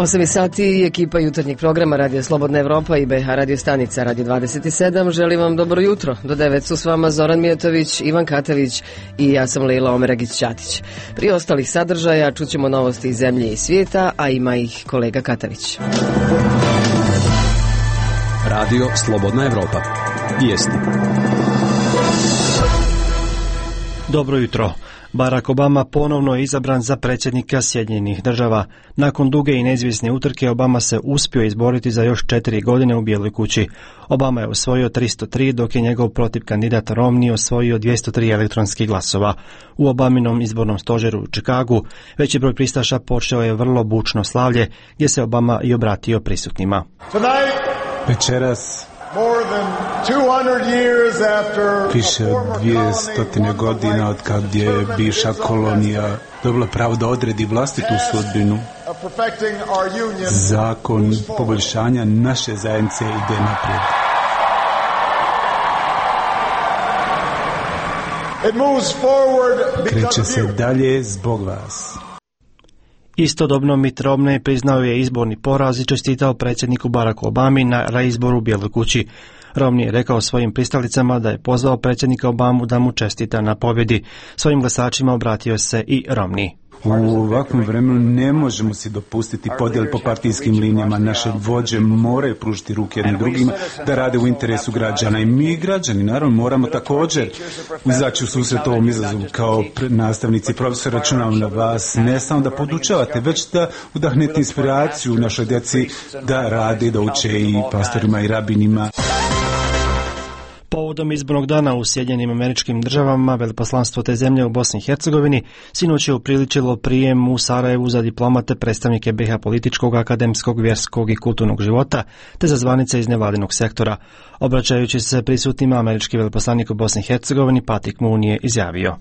8 sati ekipa jutarnjeg programa Radio Slobodna Evropa i BH Radio stanica Radio 27 želim vam dobro jutro. Do 9 su s vama Zoran Mijatović, Ivan Katavić i ja sam Lejla Omeragić-Ćatić. Prije ostalih sadržaja čućemo novosti iz zemlje i svijeta, a ima ih kolega Katavić. Radio Slobodna Evropa. Vijesti. Dobro jutro. Barack Obama ponovno je izabran za predsjednika Sjedinjenih Država. Nakon duge i neizvjesne utrke Obama se uspio izboriti za još 4 godine u Bijeloj kući. Obama je osvojio 303, dok je njegov protiv kandidat Romney osvojio 203 elektronskih glasova. U Obaminom izbornom stožeru u Chicagu veći broj pristaša počeo je vrlo bučno slavlje, gdje se Obama i obratio prisutnima. Večeras, više od 200 godina od kad je bivša kolonija dobila pravo da odredi vlastitu sudbinu, zakon poboljšanja naše zajednice ide naprijed. Kreće se dalje zbog vas. Istodobno Mitt Romney priznao je izborni poraz i čestitao predsjedniku Baracku Obami na reizboru u Bijeloj kući. Romney je rekao svojim pristalicama da je pozvao predsjednika Obamu da mu čestita na pobjedi. Svojim glasačima obratio se i Romney. U ovakvom vremenu ne možemo si dopustiti podjele po partijskim linijama. Naše vođe moraju pružiti ruke jednim drugima da rade u interesu građana. I mi građani, naravno, moramo također izaći u susret ovom izazovu. Kao nastavnici i profesor računamo na vas ne samo da podučavate, već da udahnete inspiraciju našoj djeci da rade, da uče i pastorima i rabinima. Povodom izbornog dana u Sjedinjenim Američkim Državama, veleposlanstvo te zemlje u Bosni i Hercegovini sinoć je upriličilo prijem u Sarajevu za diplomate, predstavnike BiH političkog, akademskog, vjerskog i kulturnog života, te za zvanice iz nevladinog sektora. Obraćajući se prisutnima, američki veleposlanik u Bosni i Hercegovini Patrick Moon je izjavio: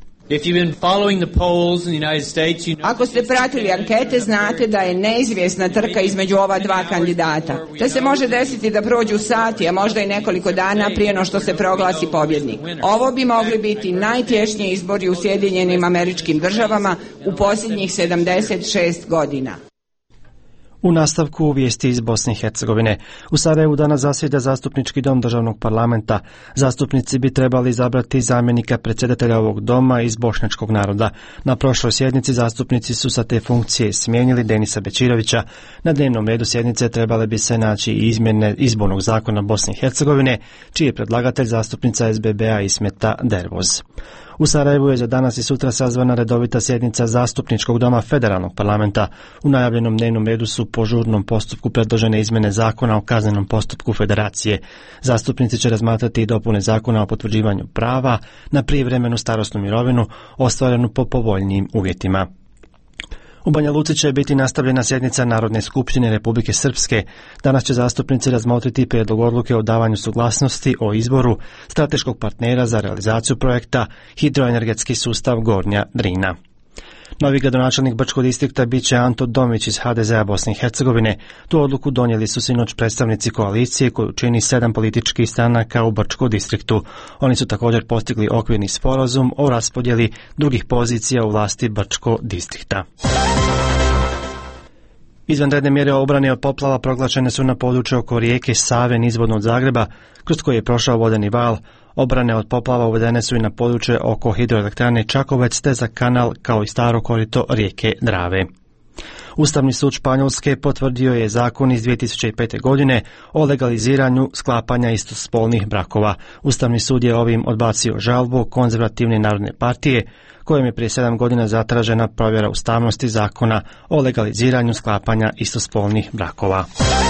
Ako ste pratili ankete, znate da je neizvjesna trka između ova dva kandidata. Te se može desiti da prođu sati, a možda i nekoliko dana prije no što se proglasi pobjednik. Ovo bi mogli biti najtješniji izbori u Sjedinjenim Američkim Državama u posljednjih 76 godina. U nastavku vijesti iz Bosne i Hercegovine. U Sarajevu danas zasjeda zastupnički dom državnog parlamenta. Zastupnici bi trebali izabrati zamjenika predsjedatelja ovog doma iz bošnjačkog naroda. Na prošloj sjednici zastupnici su sa te funkcije smijenili Denisa Bečirovića. Na dnevnom redu sjednice trebale bi se naći i izmjene izbornog zakona Bosne i Hercegovine, čiji je predlagatelj zastupnica SBB-a Ismeta Dervoz. U Sarajevu je za danas i sutra sazvana redovita sjednica zastupničkog doma federalnog parlamenta. U najavljenom dnevnom redu su po žurnom postupku predložene izmjene zakona o kaznenom postupku federacije. Zastupnici će razmatrati i dopune zakona o potvrđivanju prava na prijevremenu starosnu mirovinu ostvarenu po povoljnijim uvjetima. U Banja Luci će biti nastavljena sjednica Narodne skupštine Republike Srpske. Danas će zastupnici razmotriti prijedlog odluke o davanju suglasnosti o izboru strateškog partnera za realizaciju projekta Hidroenergetski sustav Gornja Drina. Novi gradonačelnik Brčkog distrikta bit će Anto Domić iz HDZ-a Bosne i Hercegovine. Tu odluku donijeli su sinoć predstavnici koalicije koju čini 7 političkih stranaka u Brčkom distriktu. Oni su također postigli okvirni sporazum o raspodjeli drugih pozicija u vlasti Brčkog distrikta. Izvanredne mjere obrane od poplava proglašene su na području oko rijeke Save nizvodno od Zagreba, kroz koje je prošao vodeni val. Obrane od poplava uvedene su i na područje oko hidroelektrane Čakovec te za kanal kao i staro korito rijeke Drave. Ustavni sud Španjolske potvrdio je zakon iz 2005. godine o legaliziranju sklapanja istospolnih brakova. Ustavni sud je ovim odbacio žalbu Konzervativne narodne partije, kojom je prije 7 godina zatražena provjera ustavnosti zakona o legaliziranju sklapanja istospolnih brakova.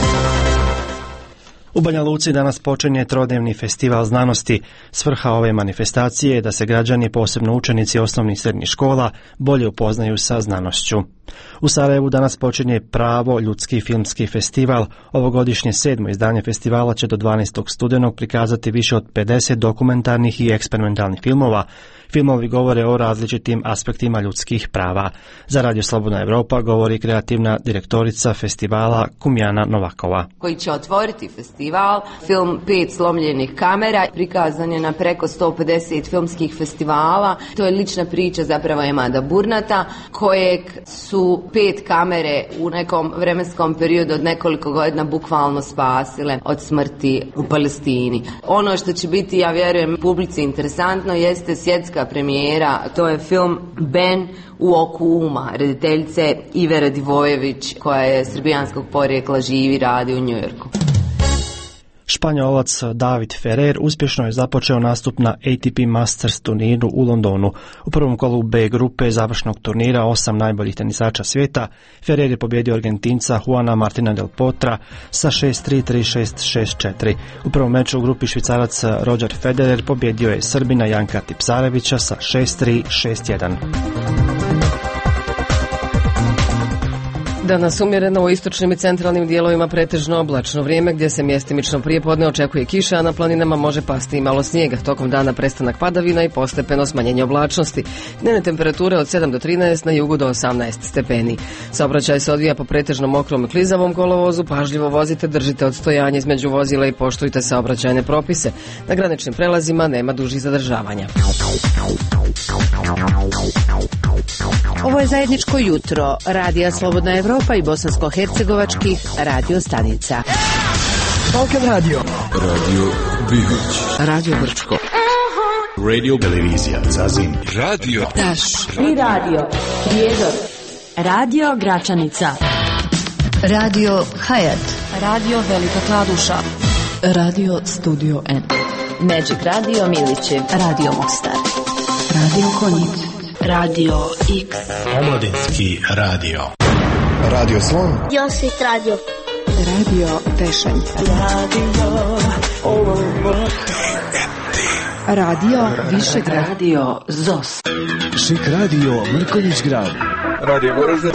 U Banja Luci danas počinje trodnevni festival znanosti. Svrha ove manifestacije je da se građani, posebno učenici osnovnih i srednjih škola, bolje upoznaju sa znanošću. U Sarajevu danas počinje Pravo ljudski filmski festival. Ovogodišnje 7. izdanje festivala će do 12. studenog prikazati više od 50 dokumentarnih i eksperimentalnih filmova. Filmovi govore o različitim aspektima ljudskih prava. Za Radio Slobodna Evropa govori kreativna direktorica festivala Kumjana Novakova. Koji će otvoriti festival festival. Film 5 slomljenih kamera prikazan je na preko 150 filmskih festivala. To je lična priča zapravo Emada Burnata, kojeg su 5 kamere u nekom vremenskom periodu od nekoliko godina bukvalno spasile od smrti u Palestini. Ono što će biti, ja vjerujem, publici interesantno jeste svjetska premijera. To je film Ben u oku uma, rediteljice Ive Radivojević, koja je srbijanskog porijekla, živi, radi u Njujorku. Španjolac David Ferrer uspješno je započeo nastup na ATP Masters turniru u Londonu. U prvom kolu B grupe završnog turnira 8 najboljih tenisača svijeta Ferrer je pobjedio Argentinca Juana Martina del Potra sa 6-3, 3-6, 6-4. U prvom meču u grupi Švicarac Roger Federer pobjedio je Srbina Janka Tipsarevića sa 6-3, 6-1. Danas umjereno u istočnim i centralnim dijelovima pretežno oblačno vrijeme gdje se mjestimično prijepodne očekuje kiša, a na planinama može pasti i malo snijega. Tokom dana prestanak padavina i postepeno smanjenje oblačnosti. Dnevne temperature od 7 do 13, na jugu do 18 stepeni. Saobraćaj se odvija po pretežno mokrom i klizavom kolovozu, pažljivo vozite, držite odstojanje između vozila i poštujte saobraćajne propise. Na graničnim prelazima nema dužih zadržavanja. Ovo je zajedničko jutro Radija Slobodna Evropa i bosansko-hercegovačkih radio stanica. Balkan Radio. Radio Bihać. Radio Brčko. Radio Televizija Zazim. Radio Taš. I radio Prijedor. Radio Gračanica. Radio Hayat. Radio Velika Kladuša. Radio Studio N. Magic Radio Milićev. Radio Mostar. Radio Konjic. Radio X. Omladinski radio. Radio Slon. Josip Radio. Radio Tešanj. Radio Višegrad. Radio ZOS. Šik Radio Mrkonjić Grad. Radio Voražde.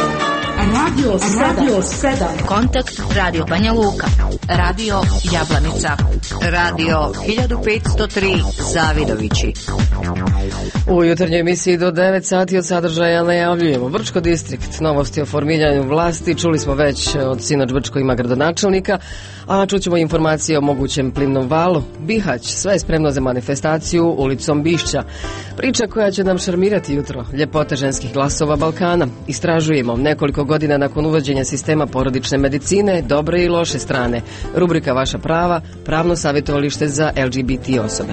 Radio 7. Kontakt Radio Banja Luka. Radio Jablanica. Radio 1503 Zavidovići. U jutarnjoj emisiji do 9 sati od sadržaja najavljujemo Brčko distrikt, novosti o formiranju vlasti, čuli smo već od sinoć Brčko ima gradonačelnika, a čućemo informacije o mogućem plimnom valu. Bihać, sve je spremno za manifestaciju ulicom Bišća. Priča koja će nam šarmirati jutro, ljepote ženskih glasova Balkana. Istražujemo nekoliko godina nakon uvođenja sistema porodične medicine, dobre i loše strane. Rubrika Vaša prava, pravno savjetovalište za LGBT osobe.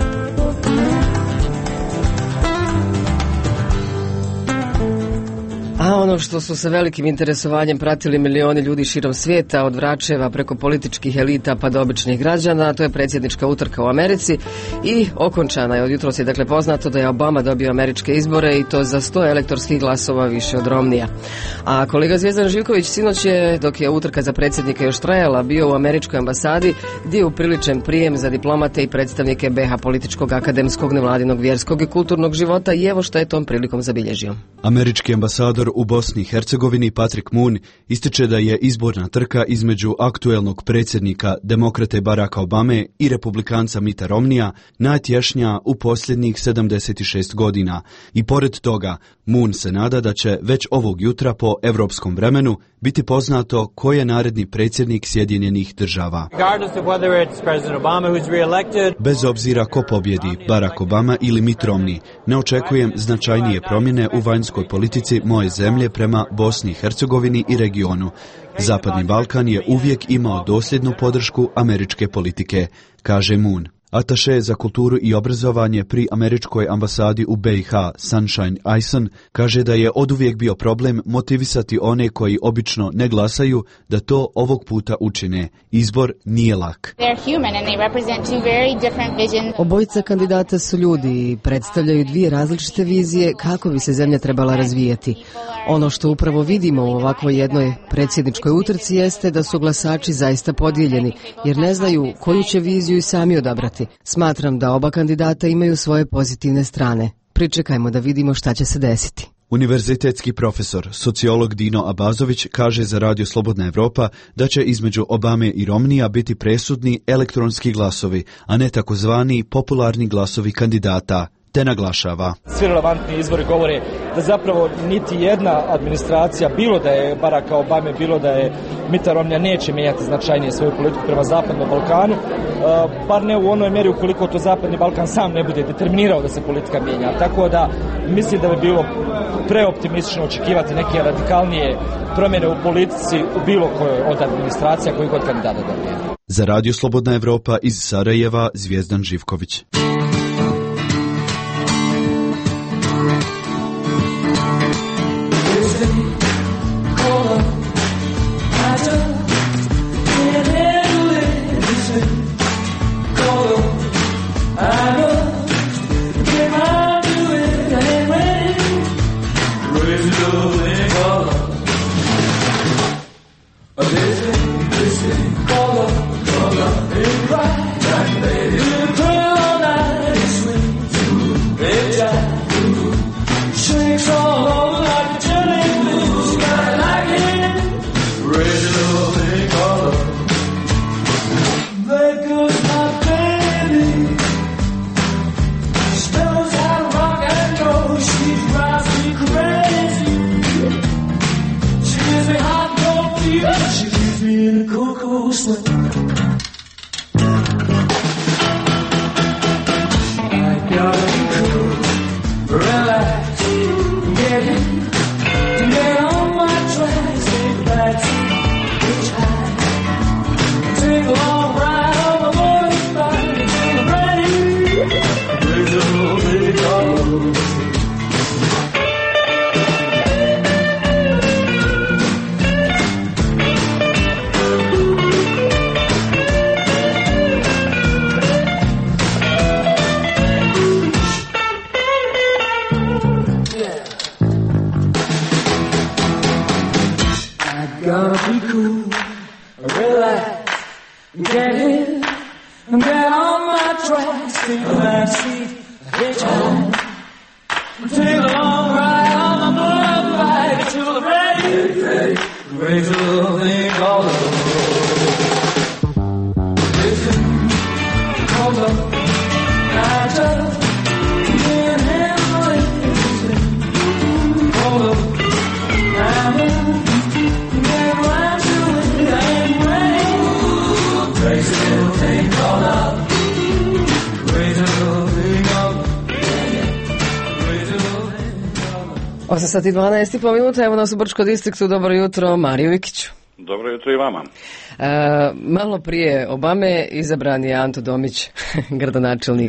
A ono što su sa velikim interesovanjem pratili milioni ljudi širom svijeta, od vračeva preko političkih elita pa do običnih građana, to je predsjednička utrka u Americi i okončana je. Od jutros je dakle poznato da je Obama dobio američke izbore i to za 100 elektorskih glasova više od Romnija. A kolega Zvijezdan Živković sinoć je, dok je utrka za predsjednika još trajala, bio u američkoj ambasadi gdje je upriličen prijem za diplomate i predstavnike BiH političkog, akademskog, nevladinog, vjerskog i kulturnog života i evo što je tom prilikom zabilježio. Američki ambasador u Bosni i Hercegovini Patrick Moon ističe da je izborna trka između aktuelnog predsjednika demokrate Baracka Obame i republikanca Mitta Romneya najtješnja u posljednjih 76 godina i pored toga Moon se nada da će već ovog jutra po europskom vremenu biti poznato ko je naredni predsjednik Sjedinjenih država. Bez obzira ko pobjedi, Barack Obama ili Mitt Romney, ne očekujem značajnije promjene u vanjskoj politici moje zemlje prema Bosni i Hercegovini i regionu. Zapadni Balkan je uvijek imao dosljednu podršku američke politike, kaže Moon. Ataše za kulturu i obrazovanje pri američkoj ambasadi u BiH Sunshine Eisen kaže da je oduvijek bio problem motivisati one koji obično ne glasaju da to ovog puta učine. Izbor nije lak. Obojica kandidata su ljudi i predstavljaju dvije različite vizije kako bi se zemlja trebala razvijati. Ono što upravo vidimo u ovakvoj jednoj predsjedničkoj utrci jeste da su glasači zaista podijeljeni jer ne znaju koju će viziju i sami odabrati. Smatram da oba kandidata imaju svoje pozitivne strane. Pričekajmo da vidimo šta će se desiti. Univerzitetski profesor, sociolog Dino Abazović kaže za Radio Slobodna Evropa da će između Obame i Romneya biti presudni elektronski glasovi, a ne takozvani popularni glasovi kandidata, te naglašava. Svi relevantni izvori govore da zapravo niti jedna administracija, bilo da je Baracka Obame, bilo da je Mitta Romneya, neće mijenjati značajnije svoju politiku prema Zapadnom Balkanu, bar ne u onoj mjeri ukoliko to Zapadni Balkan sam ne bude determinirao da se politika mijenja. Tako da mislim da bi bilo preoptimistično očekivati neke radikalnije promjene u politici u bilo kojoj od administracija koji god kandidata dobije. Za Radio Slobodna Evropa iz Sarajeva, Zvijezdan Živković. Sati 12,5 minuta, evo nas u Brčko distriktu. Dobro jutro, Mariju Vikiću. Dobro jutro i vama. Malo prije Obame izabran je Anto Domić, gradonačelnik.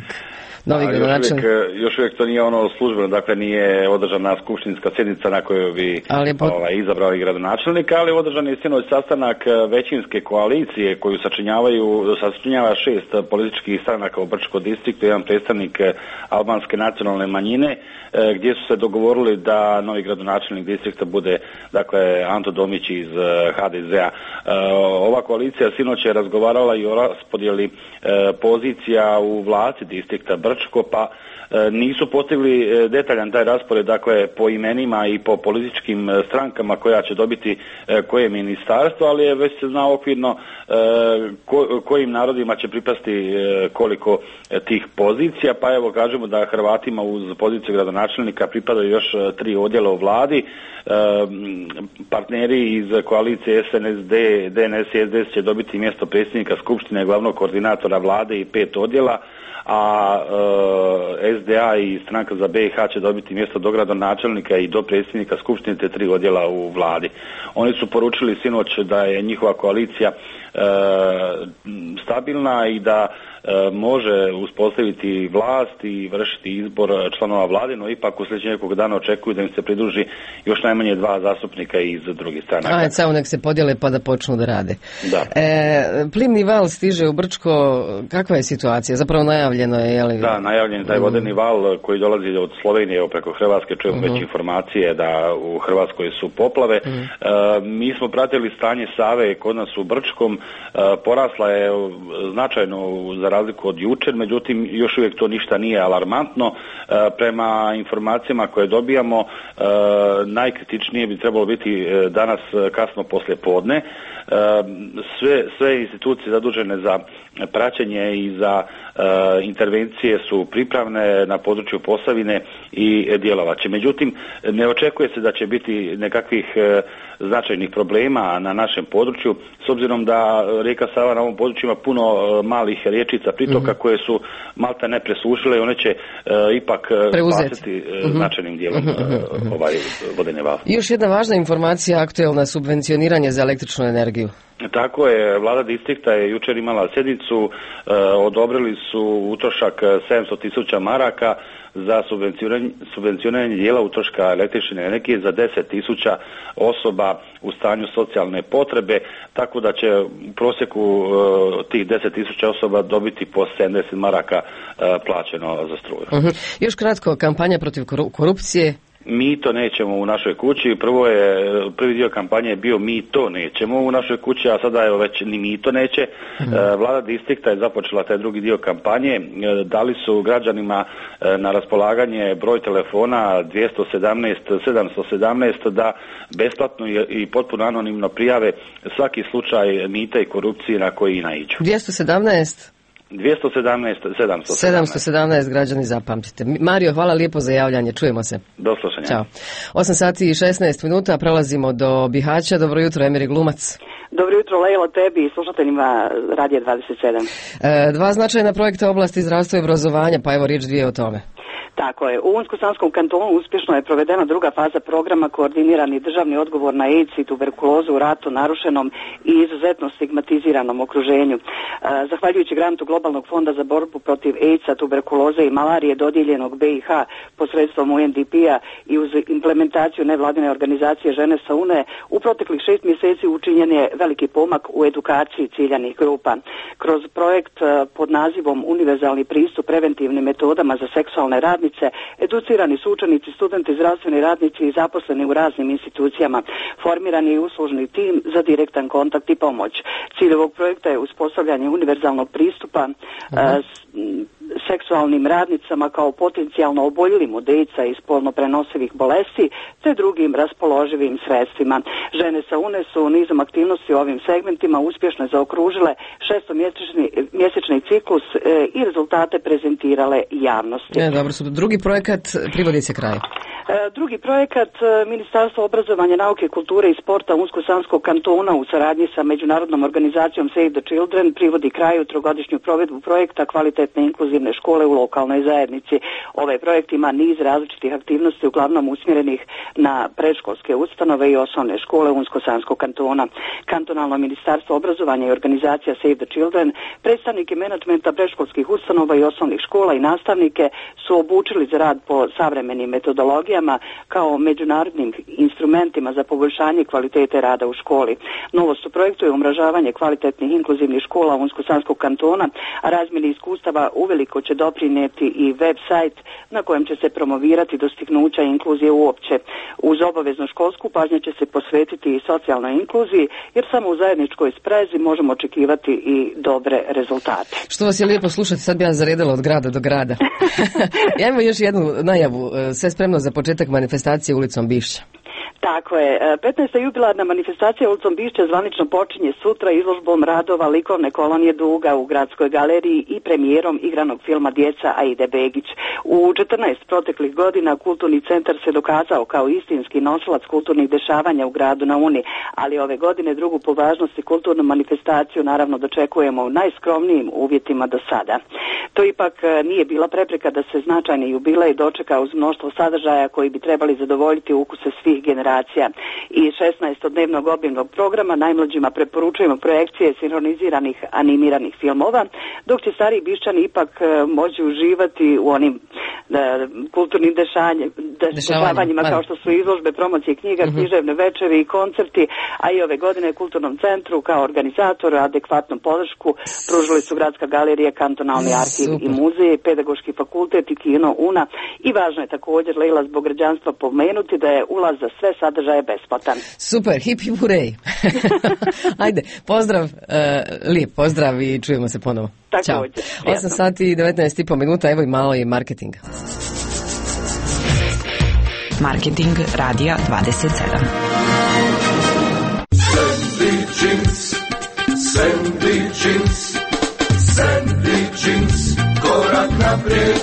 Još uvijek to nije ono službeno, dakle nije održana skupštinska sjednica na kojoj bi izabrao i gradonačelnika, ali održan je sinoć sastanak većinske koalicije koju sačinjava 6 političkih stranaka u Brčko distriktu, jedan predstavnik albanske nacionalne manjine, gdje su se dogovorili da novi gradonačelnik distrikta bude dakle Anto Domić iz HDZ-a. Ova koalicija sinoć je razgovarala i o raspodjeli pozicija u vlasti distrikta Brčko, pa nisu postigli detaljan taj raspored, dakle po imenima i po političkim strankama koja će dobiti koje ministarstvo, ali je već se zna okvirno kojim narodima će pripasti koliko tih pozicija, pa evo kažemo da Hrvatima uz poziciju gradonačelnika pripadaju još 3 odjela u vladi. Partneri iz koalicije SNSD, DNS i SDS će dobiti mjesto predsjednika skupštine, glavnog koordinatora vlade i 5 odjela, a SDA i stranka za BiH će dobiti mjesto dogradonačelnika i do predsjednika skupštine te 3 odjela u vladi. Oni su poručili sinoć da je njihova koalicija stabilna i da može uspostaviti vlast i vršiti izbor članova vlade, no ipak u sljedećeg nekog dana očekuju da im se pridruži još najmanje 2 zastupnika iz drugih stranaka. Ajde, samo nek se podijele pa da počnu da rade. Da. Plimni val stiže u Brčko, kakva je situacija? Zapravo najavljeno je, jel? Da, najavljen je taj vodeni val koji dolazi od Slovenije preko Hrvatske, čujemo već informacije da u Hrvatskoj su poplave. Mi smo pratili stanje Save kod nas u Brčkom, porasla je značajno za razliku od jučer, međutim još uvijek to ništa nije alarmantno. Prema informacijama koje dobijamo, najkritičnije bi trebalo biti danas kasno poslije podne. Sve institucije zadužene za praćenje i za intervencije su pripravne na području Posavine i djelovaće. Međutim, ne očekuje se da će biti nekakvih značajnih problema na našem području, s obzirom da rijeka Sava na ovom području ima puno malih riječica, pritoka koje su malta ne presušile i one će ipak spasiti značajnim dijelom vodene val. Još jedna važna informacija, aktuelna subvencioniranje za električnu energiju. Tako je, vlada distrikta je jučer imala sjednicu, odobrili su utrošak 700.000 maraka za subvencioniranje dijela utroška električne energije za 10.000 osoba u stanju socijalne potrebe, tako da će u prosjeku tih 10.000 osoba dobiti po 70 maraka plaćeno za struju. Još kratko, kampanja protiv korupcije. Mi to nećemo u našoj kući. Prvi dio kampanje je bio mi to nećemo u našoj kući, a sada je već ni mi to neće. Vlada distrikta je započela taj drugi dio kampanje. Dali su građanima na raspolaganje broj telefona 217 717 da besplatno i potpuno anonimno prijave svaki slučaj mita i korupcije na koji naiđu. 717 građani, zapamtite. Mario, hvala lijepo za javljanje, čujemo se. Do slušanja. Ćao. 8 sati i 16 minuta, prelazimo do Bihaća. Dobro jutro, Emiri Glumac. Dobro jutro, Lejlo, tebi i slušateljima Radija 27. Dva značajna projekta oblasti zdravstva i obrazovanja, pa evo riječ dvije o tome. Tako je. U Unsko-Sanskom kantonu uspješno je provedena druga faza programa koordinirani državni odgovor na AIDS i tuberkulozu u ratu narušenom i izuzetno stigmatiziranom okruženju. Zahvaljujući grantu Globalnog fonda za borbu protiv AIDS-a, tuberkuloze i malarije dodijeljenog BiH posredstvom UNDP-a i uz implementaciju nevladine organizacije Žene sa UNE, u proteklih 6 mjeseci učinjen je veliki pomak u edukaciji ciljanih grupa. Kroz projekt pod nazivom Univerzalni pristup preventivnim metodama za seksualne radnice educirani su učenici, studenti, zdravstveni radnici i zaposleni u raznim institucijama. Formiran je uslužni tim za direktan kontakt i pomoć. Cilj ovog projekta je uspostavljanje univerzalnog pristupa seksualnim radnicama kao potencijalno oboljelim od AIDS-a i spolno prenosivih bolesti te drugim raspoloživim sredstvima. Žene sa UNE su nizom aktivnosti u ovim segmentima uspješno zaokružile 6-mjesečni ciklus i rezultate prezentirale javnosti. Dobro, drugi projekat privodi se kraju. Drugi projekat Ministarstva obrazovanja, nauke, kulture i sporta Unsko-Sanskog kantona u saradnji sa međunarodnom organizacijom Save the Children privodi kraju trogodišnju provedbu projekta kvalitetne inkluzivne škole u lokalnoj zajednici. Ovaj projekt ima niz različitih aktivnosti uglavnom usmjerenih na predškolske ustanove i osnovne škole Unsko-Sanskog kantona. Kantonalno ministarstvo obrazovanja i organizacija Save the Children, predstavnike menadžmenta predškolskih ustanova i osnovnih škola i nastavnike su obučili za rad po savremenim metodologijama kao međunarodnim instrumentima za poboljšanje kvalitete rada u školi. Novost u projektu je umrežavanje kvalitetnih inkluzivnih škola Unsko-Sanskog kantona, a razmjeni iskustava uveliko će doprinijeti i web sajt na kojem će se promovirati dostignuća inkluzije uopće. Uz obaveznu školsku pažnju će se posvetiti i socijalnoj inkluziji, jer samo u zajedničkoj sprezi možemo očekivati i dobre rezultate. Što vas je lijepo slušati, sad bi ja zaredala od grada do grada. Ja imam još jednu najavu, sve spremno za početak manifestacije ulicom Bišća. Tako je. 15. jubilarna manifestacija ulicom Bišća zvanično počinje sutra izložbom radova likovne kolonije Duga u Gradskoj galeriji i premijerom igranog filma Djeca Aide Begić. U 14 proteklih godina kulturni centar se dokazao kao istinski nosilac kulturnih dešavanja u gradu na Uni, ali ove godine drugu po važnosti kulturnu manifestaciju naravno dočekujemo u najskromnijim uvjetima do sada. To ipak nije bila prepreka da se značajni jubilej dočeka uz mnoštvo sadržaja koji bi trebali zadovoljiti ukuse svih generacija. I 16-dnevnog obimnog programa najmlađima preporučujemo projekcije sinhroniziranih animiranih filmova, dok će stariji Bišćani ipak moći uživati u onim kulturnim dešavanjima kao što su izložbe, promocije knjiga, književne večeri i koncerti, a i ove godine Kulturnom centru kao organizatoru adekvatnu podršku pružili su Gradska galerija, Kantonalni arhiv i muzej, Pedagoški fakultet i kino UNA. I važno je također, Lejla, zbog građanstva pomenuti da je ulaz za sve sadržaj je besplatan. Super, hip hip hurej. Ajde, pozdrav, lijep pozdrav i čujemo se ponovo. Ćao. 8 sati i 19,5 minuta, evo i malo i marketinga. Marketing radija 27. Sandy jeans, korak naprijed.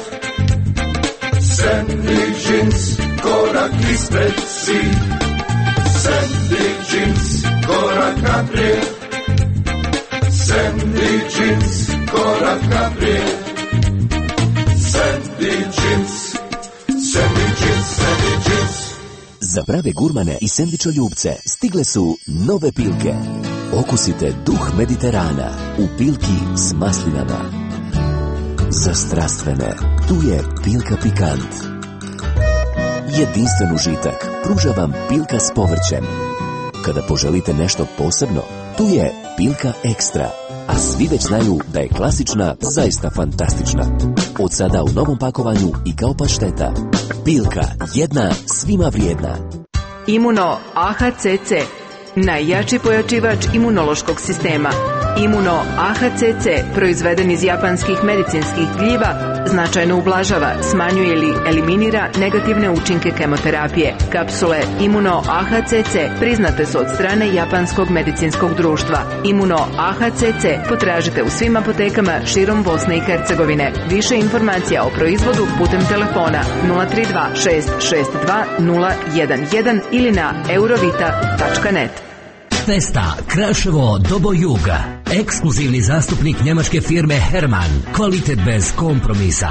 Sandy jeans, korak ispred si. Sandy jeans, korak naprijed. Sandy jeans, korak naprijed. Sandy jeans, Sandy jeans, Sandy jeans. Za prave gurmane i sendvičoljubce stigle su nove Pilke. Okusite duh Mediterana u Pilki s maslinama. Za strastvene, tu je Pilka pikant. Jedinstven užitak pruža vam Pilka s povrćem. Kada poželite nešto posebno, tu je Pilka ekstra. A svi već znaju da je klasična zaista fantastična. Od sada u novom pakovanju i kao pašteta. Pilka, jedna svima vrijedna. Imuno AHCC, najjači pojačivač imunološkog sistema. Imuno AHCC, proizveden iz japanskih medicinskih gljiva, značajno ublažava, smanjuje ili eliminira negativne učinke kemoterapije. Kapsule Imuno AHCC priznate su od strane Japanskog medicinskog društva. Imuno AHCC potražite u svim apotekama širom Bosne i Hercegovine. Više informacija o proizvodu putem telefona 032 662 011 ili na eurovita.net. Festa Kraševo Dobo Juga. Ekskluzivni zastupnik njemačke firme Hermann. Kvalitet bez kompromisa.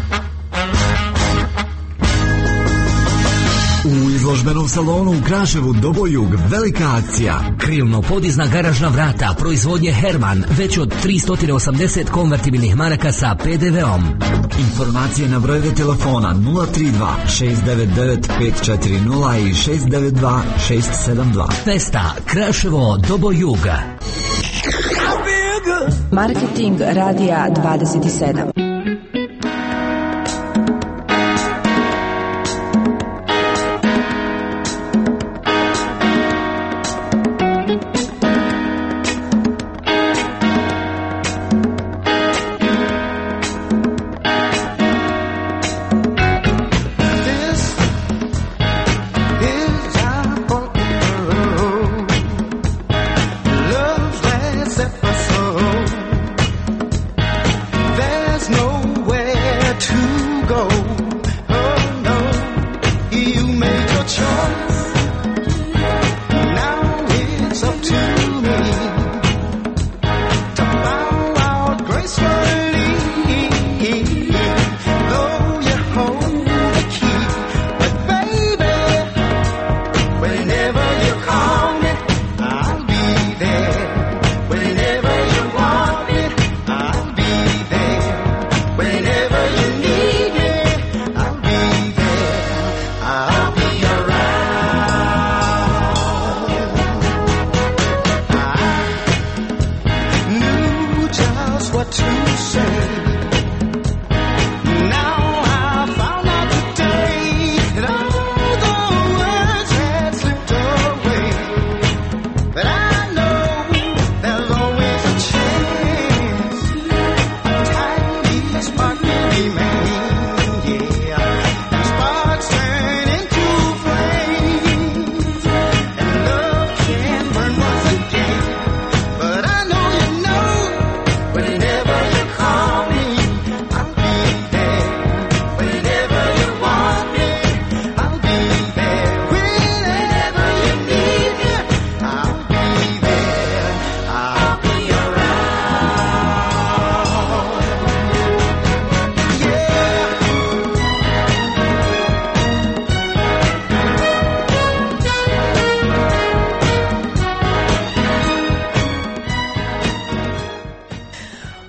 U izložbenom salonu u Kraševu Dobojug velika akcija. Krilno-podizna garažna vrata proizvodnje Hermann već od 380 konvertibilnih maraka sa PDV-om. Informacije na brojeve telefona 032 699 540 i 692 672. Festa Kraševo Dobojuga. Marketing radija 27. Whenever you call me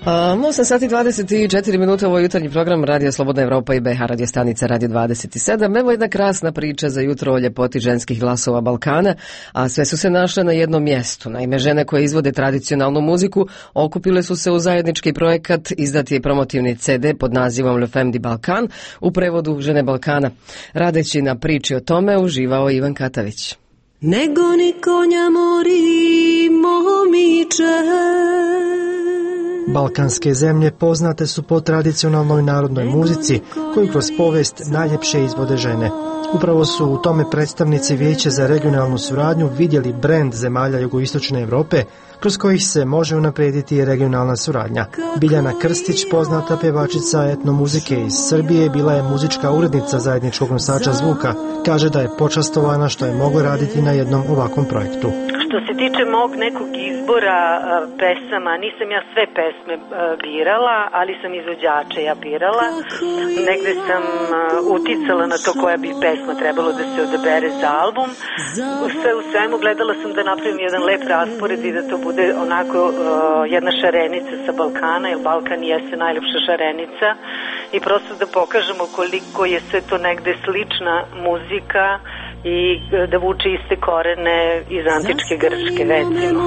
8 sati 24 minuta, ovo je jutarnji program Radio Slobodna Evropa i BH radio stanica Radio 27. Evo jedna krasna priča za jutro o ljepoti ženskih glasova Balkana, a sve su se našle na jednom mjestu. Naime, žene koje izvode tradicionalnu muziku okupile su se u zajednički projekat, izdati je promotivni CD pod nazivom Le Femme di Balkan, u prevodu Žene Balkana. Radeći na priči o tome uživao Ivan Katavić. Nego ni konja mori momiče. Balkanske zemlje poznate su po tradicionalnoj narodnoj muzici koju kroz povijest najljepše izvode žene. Upravo su u tome predstavnici Vijeća za regionalnu suradnju vidjeli brend zemalja jugoistočne Europe kroz kojih se može unaprijediti regionalna suradnja. Biljana Krstić, poznata pjevačica etnomuzike iz Srbije, bila je muzička urednica zajedničkog nosača zvuka. Kaže da je počastovana što je mogla raditi na jednom ovakvom projektu. Što se tiče mog nekog izbora pesama, nisam ja sve pesme birala, ali sam izvođače ja birala. Negde sam uticala na to koja bi pesma trebalo da se odabere za album. Sve u svemu gledala sam da napravim jedan lep raspored i da to bude onako jedna šarenica sa Balkana, jer Balkan jeste najlepša šarenica. I prosto da pokažemo koliko je sve to negde slična muzika i da vuče iste korene iz antičke Grčke, recimo.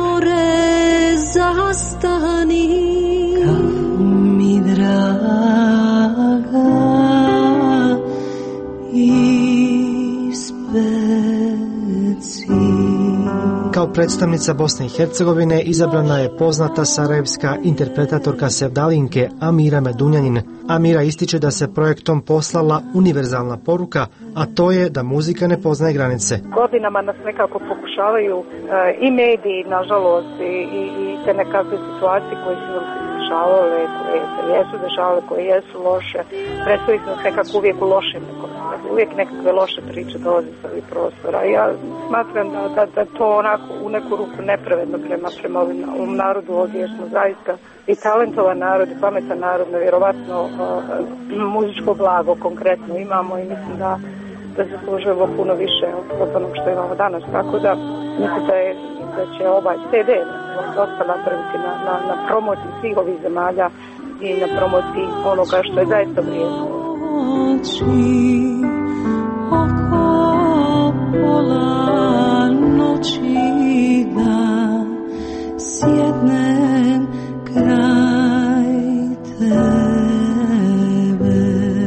Zastani mi draga ispeci. Kao predstavnica Bosne i Hercegovine izabrana je poznata sarajevska interpretatorka sevdalinke Amira Medunjanin. Amira ističe da se projektom poslala univerzalna poruka, a to je da muzika ne poznaje granice. Godinama nas nekako pokušavaju i mediji, nažalost, i te nekakve situacije koje su dešavale, koje se jesu dešavale, koje jesu loše, predstaviti nas nekako uvijek u lošem nekom narodu. Uvijek nekakve loše priče dolaze sa ovih prostora. Ja smatram da to onako u neku ruku nepravedno prema ovom narodu ovdje, jer smo zaista i talentovan narod i pametan narod, vjerovatno muzičko blago konkretno imamo i mislim da zaslužujemo puno više od onog što imamo danas. Tako da mislim da će ovaj CD dosta napraviti na promociji svih ovih zemalja i na promociji onoga što je zaista vrijedno. Oko pola noći da sjednem kraj tebe.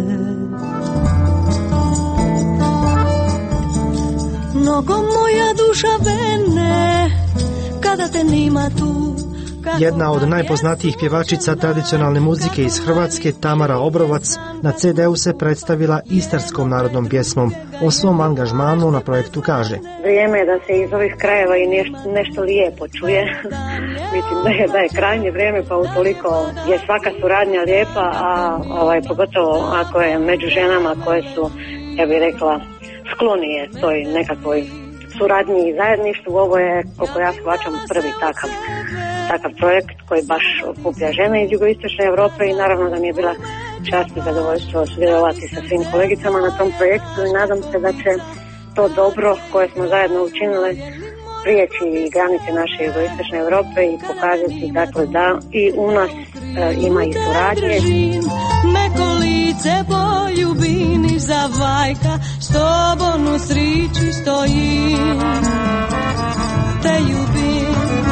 Mnogo moja duša bene kada te nima tu. Jedna od najpoznatijih pjevačica tradicionalne muzike iz Hrvatske, Tamara Obrovac, na CD-u se predstavila istarskom narodnom pjesmom. O svom angažmanu na projektu kaže: Vrijeme je da se iz ovih krajeva i nešto lijepo čuje. Mislim da je krajnje vrijeme, pa utoliko je svaka suradnja lijepa, a pogotovo ako je među ženama koje su, ja bih rekla, sklonije toj nekakvoj suradnji i zajedništvu. Ovo je, koliko ja shvaćam, prvi takav projekt koji baš okuplja žene iz jugoistočne Europe i naravno da mi je bila čast i zadovoljstvo sudjelovati sa svim kolegicama na tom projektu i nadam se da će to dobro koje smo zajedno učinile prijeći i granice naše jugoistočne Europe i pokazati dakle da i u nas ima i suradnje. Nekolice poljubini za vajka, s tobom u sriči stojim, te ljubim.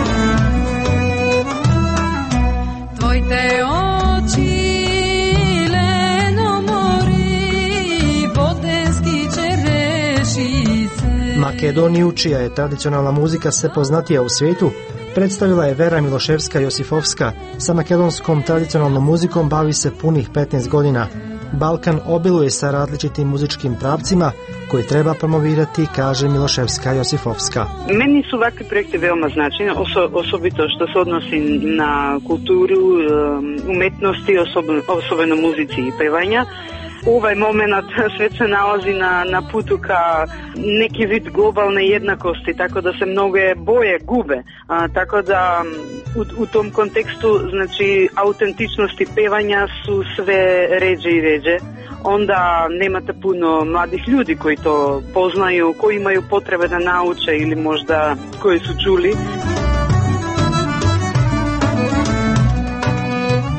Tvoj te oči leno mori, bodenski čerešice. Makedoniju, čija je tradicionalna muzika sve poznatija u svijetu, predstavila je Vera Miloševska-Josifovska. Sa makedonskom tradicionalnom muzikom bavi se punih 15 godina. Balkan obiluje sa različitim muzičkim pravcima koji treba promovirati, kaže Miloševska-Josifovska. Meni su ovakvi projekti veoma značajni, osobito što se odnosi na kulturu, umetnosti, osobeno muzici i pevanja. Ovaj moment svet se nalazi na putu ka neki vid globalne jednakosti, tako da se mnoge boje gube. Tako da u tom kontekstu, znači, autentičnosti pevanja su sve ređe i ređe. Onda nemate puno mladih ljudi koji to poznaju, koji imaju potrebe da nauče ili možda koji su čuli.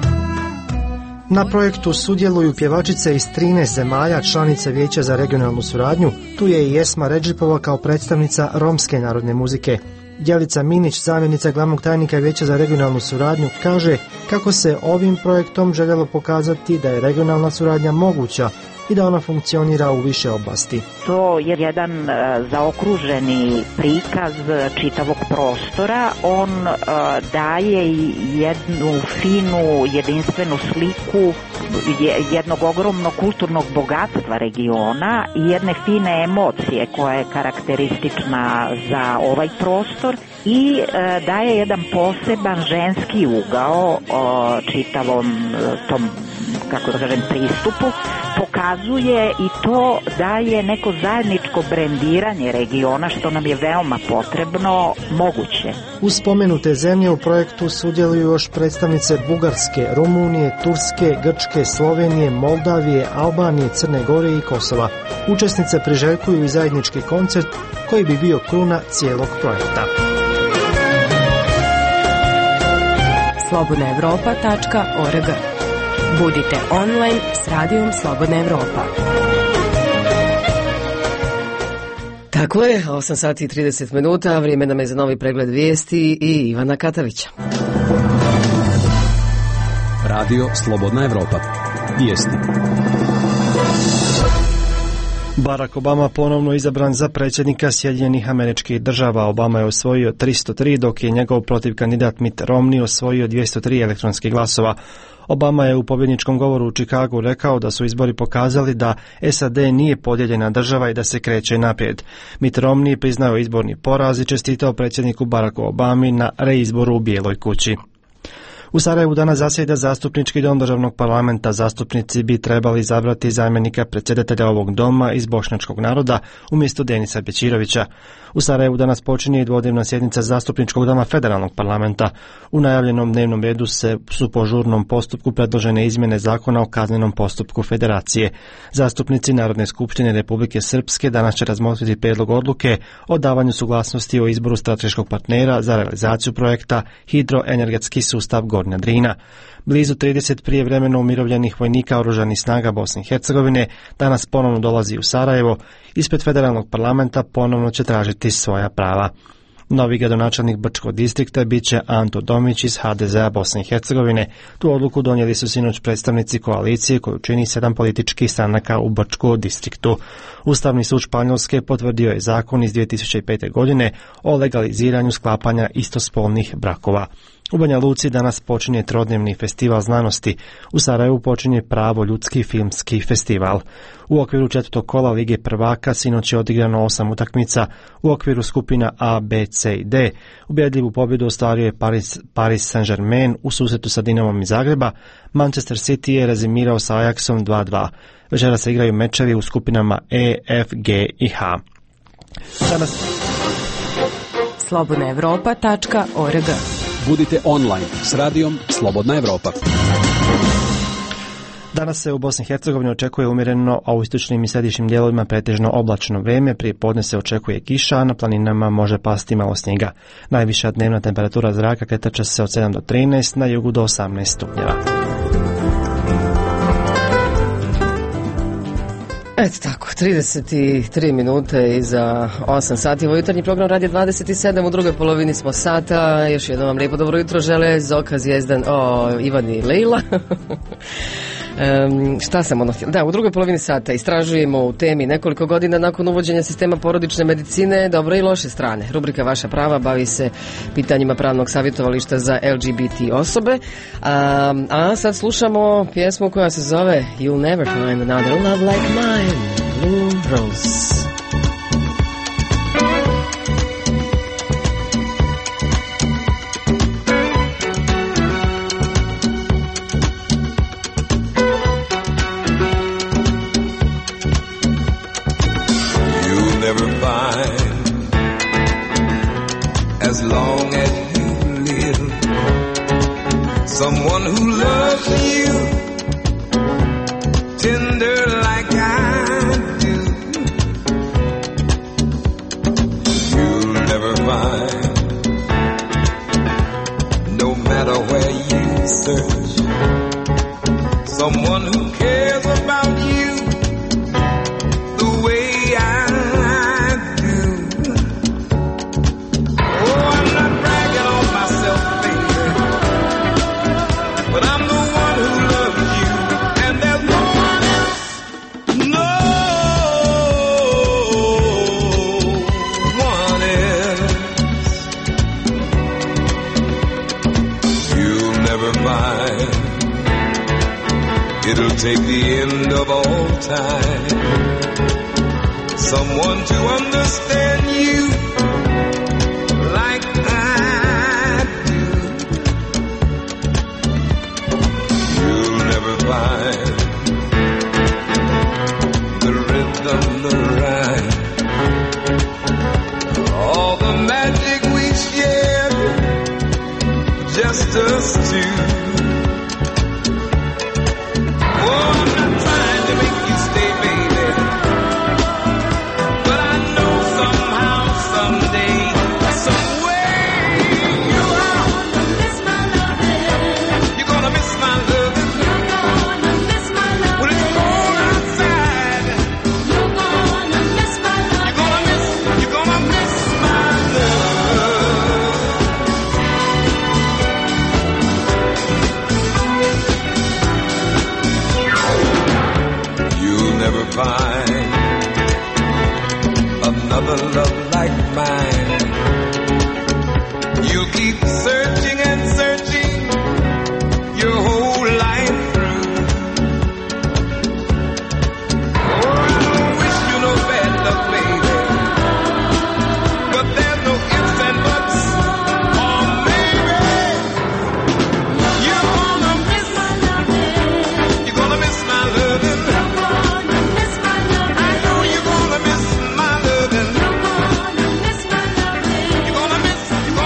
Na projektu sudjeluju pjevačice iz 13 zemalja članice Vijeća za regionalnu suradnju, tu je i Esma Redžipova kao predstavnica romske narodne muzike. Djelica Minić, zamjenica glavnog tajnika Vijeća za regionalnu suradnju, kaže kako se ovim projektom željelo pokazati da je regionalna suradnja moguća i da ona funkcionira u više oblasti. To je jedan zaokruženi prikaz čitavog prostora. On daje jednu finu, jedinstvenu sliku jednog ogromnog kulturnog bogatstva regiona i jedne fine emocije koja je karakteristična za ovaj prostor i daje jedan poseban ženski ugao čitavom tom, kako da kažem, pristupu. Pokazuje i to daje neko zajedničko brendiranje regiona, što nam je veoma potrebno, moguće. Uz spomenute zemlje u projektu sudjeluju još predstavnice Bugarske, Rumunije, Turske, Grčke, Slovenije, Moldavije, Albanije, Crne Gore i Kosova. Učesnice priželjkuju i zajednički koncert koji bi bio kruna cijelog projekta. slobodnaevropa.org. Budite online s radijom Slobodna Evropa. Tako je, 8 sati i 30 minuta, vrijeme nam je za novi pregled vijesti i Ivana Katavića. Radio Slobodna Evropa. Vijesti. Barack Obama ponovno izabran za predsjednika Sjedinjenih Američkih Država. Obama je osvojio 303, dok je njegov protivkandidat Mitt Romney osvojio 203 elektronskih glasova. Obama je u pobjedničkom govoru u Chicagu rekao da su izbori pokazali da SAD nije podijeljena država i da se kreće naprijed. Mitt Romney priznao izborni poraz i čestitao predsjedniku Baracku Obami na reizboru u Bijeloj kući. U Sarajevu danas zasjeda zastupnički dom državnog parlamenta. Zastupnici bi trebali izabrati zamjenika predsjedatelja ovog doma iz bošnjačkog naroda umjesto Denisa Bećirovića. U Sarajevu danas počinje i dvodnevna sjednica zastupničkog doma federalnog parlamenta. U najavljenom dnevnom redu su po žurnom postupku predložene izmjene zakona o kaznenom postupku federacije. Zastupnici Narodne skupštine Republike Srpske danas će razmotriti prijedlog odluke o davanju suglasnosti o izboru strateškog partnera za realizaciju projekta Hidroenergetski sustav Gornja Drina. Blizu 30 prijevremeno umirovljenih vojnika oružanih snaga Bosne i Hercegovine danas ponovno dolazi u Sarajevo. Ispred federalnog parlamenta ponovno će tražiti svoja prava. Novi gradonačelnik Brčkog distrikta bit će Anto Domić iz HDZ-a Bosne i Hercegovine. Tu odluku donijeli su sinoć predstavnici koalicije koju čini 7 političkih stranaka u Brčkom distriktu. Ustavni sud Španjolske potvrdio je zakon iz 2005. godine o legaliziranju sklapanja istospolnih brakova. U Banja Luci danas počinje trodnevni festival znanosti. U Sarajevu počinje Pravo ljudski filmski festival. U okviru 4. kola Lige prvaka sinoć je odigrano 8 utakmica u okviru skupina A, B, C i D. Ubjedljivu pobjedu ostvario je Paris Saint-Germain u susretu sa Dinamom iz Zagreba. Manchester City je rezimirao sa Ajaxom 2:2. Večera se igraju mečevi u skupinama E, F, G i H. slobodnaevropa.org. Budite online s radijom Slobodna Evropa. Danas se u Bosni i Hercegovini očekuje umjereno, a u istočnim i središnjim dijelovima pretežno oblačno vrijeme. Prije podne se očekuje kiša, a na planinama može pasti malo snijega. Najviša dnevna temperatura zraka kretat će se od 7 do 13, na jugu do 18 stupnjeva. Eto tako, 33 minute iza 8 sati. Ovo jutarnji program Radija 27, u drugoj polovini smo sata. Još jednom vam lijepo dobro jutro žele Zoka, Zvijezdan, Ivan i Lejla. Šta sam ono htjela? Da, u drugoj polovini sata istražujemo u temi nekoliko godina nakon uvođenja sistema porodične medicine dobre i loše strane. Rubrika Vaša prava bavi se pitanjima pravnog savjetovališta za LGBT osobe. A sad slušamo pjesmu koja se zove You'll Never Find Another Love Like Mine, Blue Rose. As long as you live, someone who loves you tender like I do. You'll never find, no matter where you search, someone who cares about you the way I do. Oh, I'm not bragging on myself, baby, but I'm the one who loves you, and there's no one else. No one else. You'll never find it'll take the end of all time someone to understand you like I do. You'll never find the rhythm, the rhyme, all the magic we share, just us two. Oh, I'm not trying to make you stay, baby, but I know somehow, someday, some way, you're gonna miss my loving. You're gonna miss my loving. You're gonna miss my loving. When it's cold outside, you're gonna miss my loving. You're gonna miss my love. You'll never find another love like mine. You'll keep searching and searching your whole life through. Oh, I don't wish you no bad luck, baby, but there's no ifs and buts. Oh, maybe you're gonna miss my loving. You're gonna miss my loving. I know you're gonna miss my loving. You're gonna miss my loving. You're gonna miss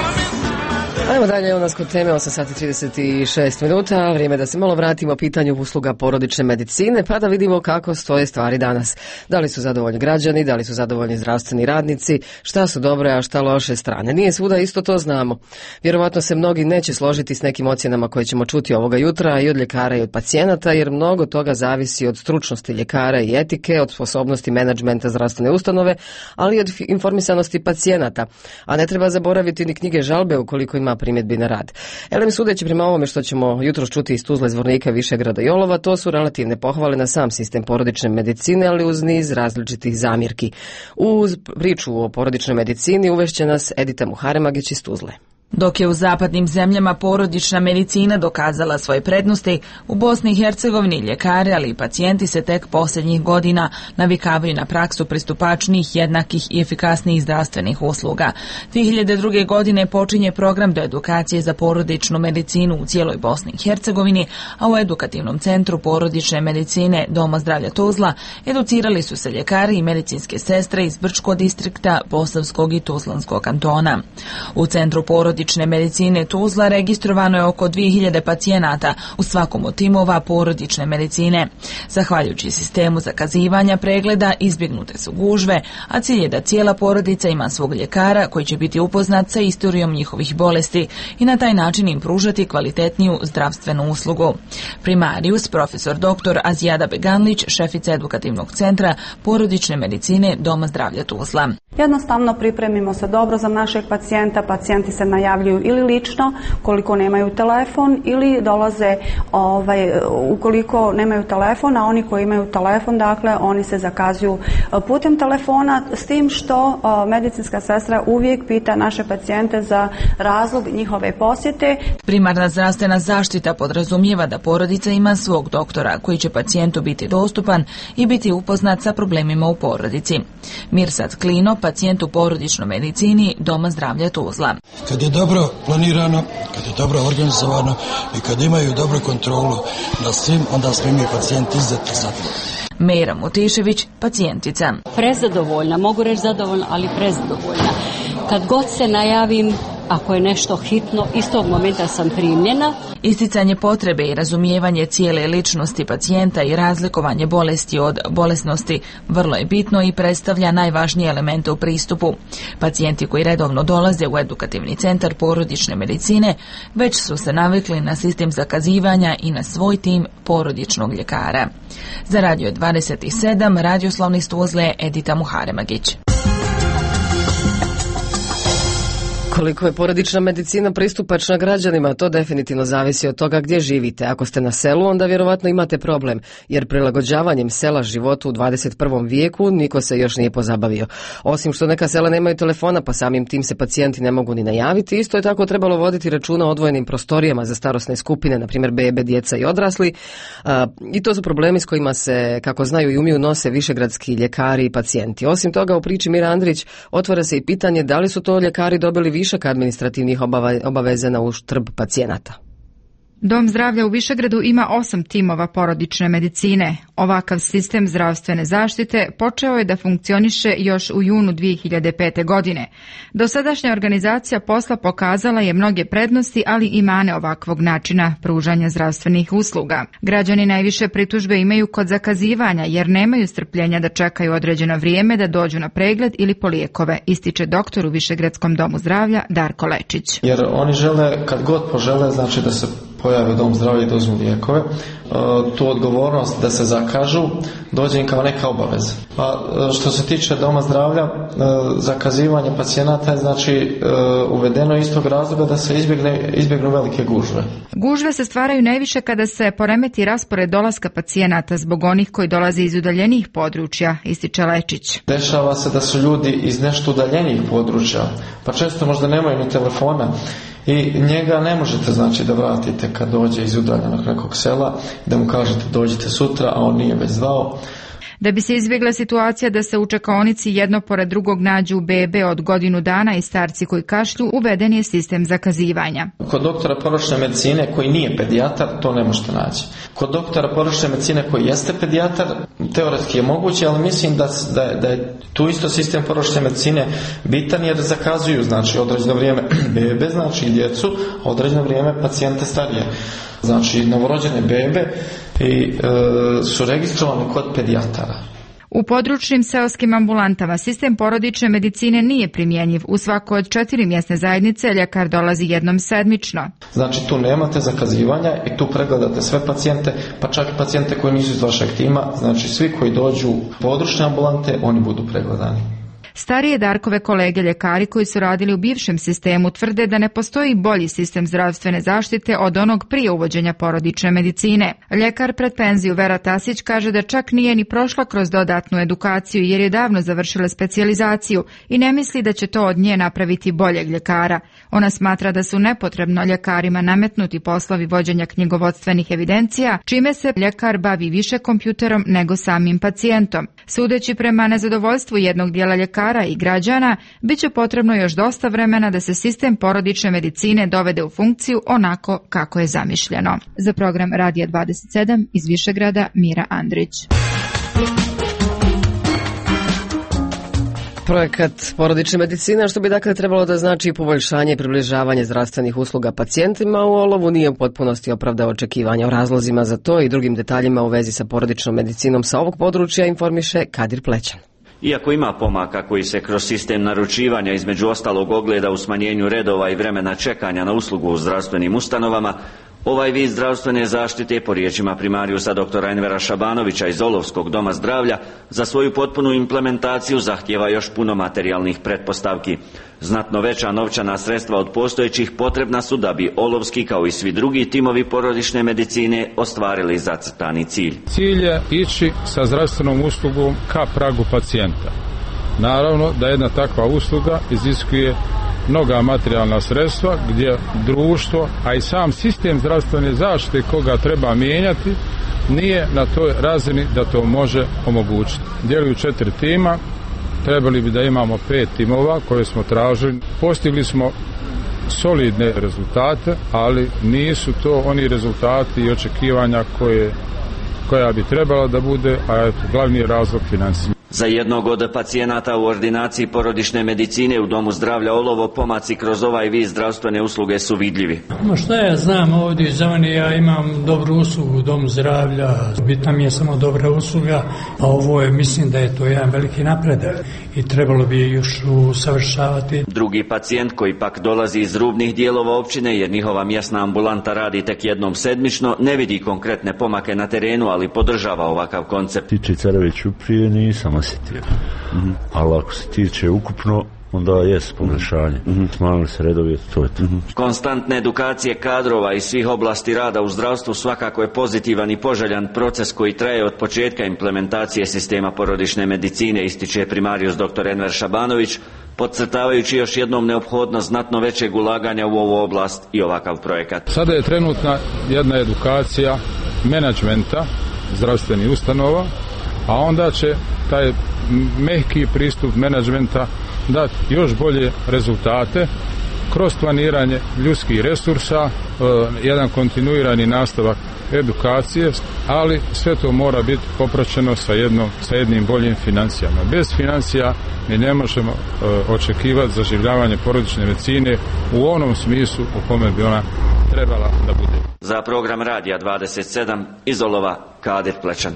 Ajmo dalje, u nas kod teme 8 sati 36 minuta, vrijeme da se malo vratimo pitanju usluga porodične medicine, pa da vidimo kako stoje stvari danas. Da li su zadovoljni građani, da li su zadovoljni zdravstveni radnici, šta su dobre, a šta loše strane. Nije svuda isto, to znamo. Vjerovatno se mnogi neće složiti s nekim ocjenama koje ćemo čuti ovoga jutra i od ljekara i od pacijenata, jer mnogo toga zavisi od stručnosti ljekara i etike, od sposobnosti menadžmenta zdravstvene ustanove, ali i od informisanosti pacijenata. A ne treba zaboraviti ni knjige žalbe ukoliko ima primjedbi na rad. Elem, sudeći prema ovome što ćemo jutros čuti iz Tuzle, Zvornika, Višegrada i Olova, to su relativne pohvale na sam sistem porodične medicine, ali uz niz različitih zamjerki. Uz priču o porodičnoj medicini uvešće nas Edita Muharemagić iz Tuzle. Dok je u zapadnim zemljama porodična medicina dokazala svoje prednosti, u Bosni i Hercegovini ljekari, ali i pacijenti se tek posljednjih godina navikavaju na praksu pristupačnijih, jednakih i efikasnijih zdravstvenih usluga. 2002. godine počinje program do edukacije za porodičnu medicinu u cijeloj Bosni i Hercegovini, a u edukativnom centru porodične medicine Doma zdravlja Tuzla educirali su se ljekari i medicinske sestre iz Brčkog distrikta, Posavskog i Tuzlanskog kantona. U centru porodične medicine Tuzla registrovano je oko 2000 pacijenata u svakom od timova porodične medicine. Zahvaljujući sistemu zakazivanja pregleda izbjegnute su gužve, a cilj je da cijela porodica ima svog ljekara koji će biti upoznat sa istorijom njihovih bolesti i na taj način im pružati kvalitetniju zdravstvenu uslugu. Primarius, profesor dr. Azijada Beganlić, šefica edukativnog centra porodične medicine Doma zdravlja Tuzla. Jednostavno pripremimo se dobro za našeg pacijenta, pacijenti se najavljuju ili lično, koliko nemaju telefon, ili dolaze ukoliko nemaju telefon, a oni koji imaju telefon, dakle, oni se zakazuju putem telefona, s tim što medicinska sestra uvijek pita naše pacijente za razlog njihove posjete. Primarna zdravstvena zaštita podrazumijeva da porodica ima svog doktora koji će pacijentu biti dostupan i biti upoznat sa problemima u porodici. Mirsad Klino, pacijent u porodičnoj medicini Doma zdravlja Tuzla. Kad je dobro planirano, kad je dobro organizovano i kad imaju dobru kontrolu nad svim, onda smo mi pacijenti izuzetno zadovoljni. Mera Mutišević, pacijentica. Prezadovoljna, mogu reći zadovoljna, ali prezadovoljna. Kad god se najavim, ako je nešto hitno, istog momenta sam primljena. Isticanje potrebe i razumijevanje cijele ličnosti pacijenta i razlikovanje bolesti od bolesnosti vrlo je bitno i predstavlja najvažnije elemente u pristupu. Pacijenti koji redovno dolaze u edukativni centar porodične medicine već su se navikli na sistem zakazivanja i na svoj tim porodičnog ljekara. Za Radio 27 radioslovni Tuzle Edita Muharemagić. Koliko je porodična medicina pristupačna građanima, to definitivno zavisi od toga gdje živite. Ako ste na selu, onda vjerovatno imate problem, jer prilagođavanjem sela životu u 21. vijeku niko se još nije pozabavio. Osim što neka sela nemaju telefona, pa samim tim se pacijenti ne mogu ni najaviti, isto je tako trebalo voditi računa o odvojenim prostorijama za starosne skupine, na primjer bebe, djeca i odrasli. I to su problemi s kojima se, kako znaju i umiju, nose višegradski ljekari i pacijenti. Osim toga, u priči Mira Andrić otvara se i pitanje da li su to ljekari dobili višak administrativnih obaveza na uštrb pacijenata. Dom zdravlja u Višegradu ima 8 timova porodične medicine. Ovakav sistem zdravstvene zaštite počeo je da funkcioniše još u junu 2005. godine. Dosadašnja organizacija posla pokazala je mnoge prednosti, ali i mane ovakvog načina pružanja zdravstvenih usluga. Građani najviše pritužbe imaju kod zakazivanja, jer nemaju strpljenja da čekaju određeno vrijeme da dođu na pregled ili po lijekove, ističe doktor u Višegradskom domu zdravlja Darko Lečić. Jer oni žele, kad god požele, znači da se pojave u dom zdravlja i da uzmu lijekove. Tu odgovornost da se zakažu dođe im kao neka obaveza. A što se tiče doma zdravlja, zakazivanje pacijenata je znači uvedeno iz tog razloga da se izbjegnu velike gužve. Gužve se stvaraju najviše kada se poremeti raspored dolaska pacijenata zbog onih koji dolaze iz udaljenijih područja, ističe Lečić. Dešava se da su ljudi iz nešto udaljenijih područja, pa često možda nemaju ni telefona. I njega ne možete znači da vratite kad dođe iz udaljenog nekog sela, da mu kažete dođite sutra, a on nije već zvao. Da bi se izbjegla situacija da se u čekaonici jedno pored drugog nađu bebe od godinu dana i starci koji kašlju, uveden je sistem zakazivanja. Kod doktora porodične medicine koji nije pedijatar, to ne možete naći. Kod doktora porodične medicine koji jeste pedijatar, teoretski je moguće, ali mislim da je tu isto sistem porodične medicine bitan, jer zakazuju znači određeno vrijeme bebe, znači djecu, a određeno vrijeme pacijente starije. Znači novorođene bebe i su registrovane kod pedijatara. U područnim seoskim ambulantama sistem porodične medicine nije primjenjiv. U svako od 4 mjesne zajednice ljekar dolazi jednom sedmično. Znači tu nemate zakazivanja i tu pregledate sve pacijente, pa čak i pacijente koji nisu iz vašeg tima. Znači svi koji dođu u područne ambulante, oni budu pregledani. Starije Darkove kolege ljekari koji su radili u bivšem sistemu tvrde da ne postoji bolji sistem zdravstvene zaštite od onog prije uvođenja porodične medicine. Ljekar pred penziju Vera Tasić kaže da čak nije ni prošla kroz dodatnu edukaciju jer je davno završila specijalizaciju i ne misli da će to od nje napraviti boljeg ljekara. Ona smatra da su nepotrebno ljekarima nametnuti poslovi vođenja knjigovodstvenih evidencija, čime se ljekar bavi više kompjuterom nego samim pacijentom. Sudeći prema nezadovoljstvu jednog dijela ljekara i građana, bit će potrebno još dosta vremena da se sistem porodične medicine dovede u funkciju onako kako je zamišljeno. Za program Radija 27 iz Višegrada Mira Andrić. Projekat porodične medicine, što bi dakle trebalo da znači i poboljšanje i približavanje zdravstvenih usluga pacijentima, u olovu nije u potpunosti opravdao očekivanja. O razlozima za to i drugim detaljima u vezi sa porodičnom medicinom sa ovog područja informiše Kadir Plećan. Iako ima pomaka koji se kroz sistem naručivanja između ostalog ogleda u smanjenju redova i vremena čekanja na uslugu u zdravstvenim ustanovama, ovaj vid zdravstvene zaštite, po riječima primarijusa doktora Envera Šabanovića iz Olovskog doma zdravlja, za svoju potpunu implementaciju zahtijeva još puno materijalnih pretpostavki. Znatno veća novčana sredstva od postojećih potrebna su da bi Olovski, kao i svi drugi timovi porodične medicine, ostvarili zacrtani cilj. Cilj je ići sa zdravstvenom uslugom ka pragu pacijenta. Naravno da jedna takva usluga iziskuje mnoga materijalna sredstva gdje društvo, a i sam sistem zdravstvene zaštite koga treba mijenjati, nije na toj razini da to može omogućiti. Djeluju 4 tima, trebali bi da imamo 5 timova koje smo tražili. Postigli smo solidne rezultate, ali nisu to oni rezultati i očekivanja koja bi trebala da bude, a eto, glavni je razlog financija. Za jednog od pacijenata u ordinaciji porodične medicine u Domu zdravlja Olovo pomaci kroz ovaj vid zdravstvene usluge su vidljivi. Šta ja znam ovdje, za mene ja imam dobru uslugu u Domu zdravlja, bitna mi je samo dobra usluga, a ovo je, mislim da je to jedan veliki napredak i trebalo bi još usavršavati. Drugi pacijent koji pak dolazi iz rubnih dijelova općine jer njihova mjesna ambulanta radi tek jednom sedmično, ne vidi konkretne pomake na terenu, ali podržava ovakav koncept. Tiče Careviću prije nisam osjetio, ali ako se tiče ukupno, onda jest pogoršanje. Smanjili se redovi, to je to. Konstantne edukacije kadrova iz svih oblasti rada u zdravstvu svakako je pozitivan i poželjan proces koji traje od početka implementacije sistema porodične medicine, ističe primarijus dr. Enver Šabanović, podcrtavajući još jednom neophodnost znatno većeg ulaganja u ovu oblast i ovakav projekat. Sada je trenutna jedna edukacija menadžmenta zdravstvenih ustanova, a onda će taj mehki pristup menadžmenta dati još bolje rezultate kroz planiranje ljudskih resursa, jedan kontinuirani nastavak edukacije, ali sve to mora biti popraćeno sa jednim boljim financijama. Bez financija mi ne možemo očekivati zaživljavanje porodične medicine u onom smislu u kome bi ona trebala da bude. Za program Radija 27 iz Olova, Kadir Plečan.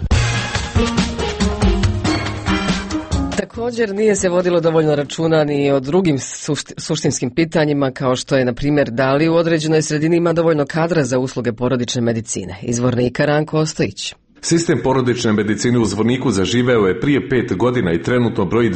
Također nije se vodilo dovoljno računa ni o drugim suštinskim pitanjima, kao što je, na primjer, da li u određenoj sredini ima dovoljno kadra za usluge porodične medicine. Iz Zvornika Ranko Ostojić. Sistem porodične medicine u Zvorniku zaživeo je prije 5 godina i trenutno broji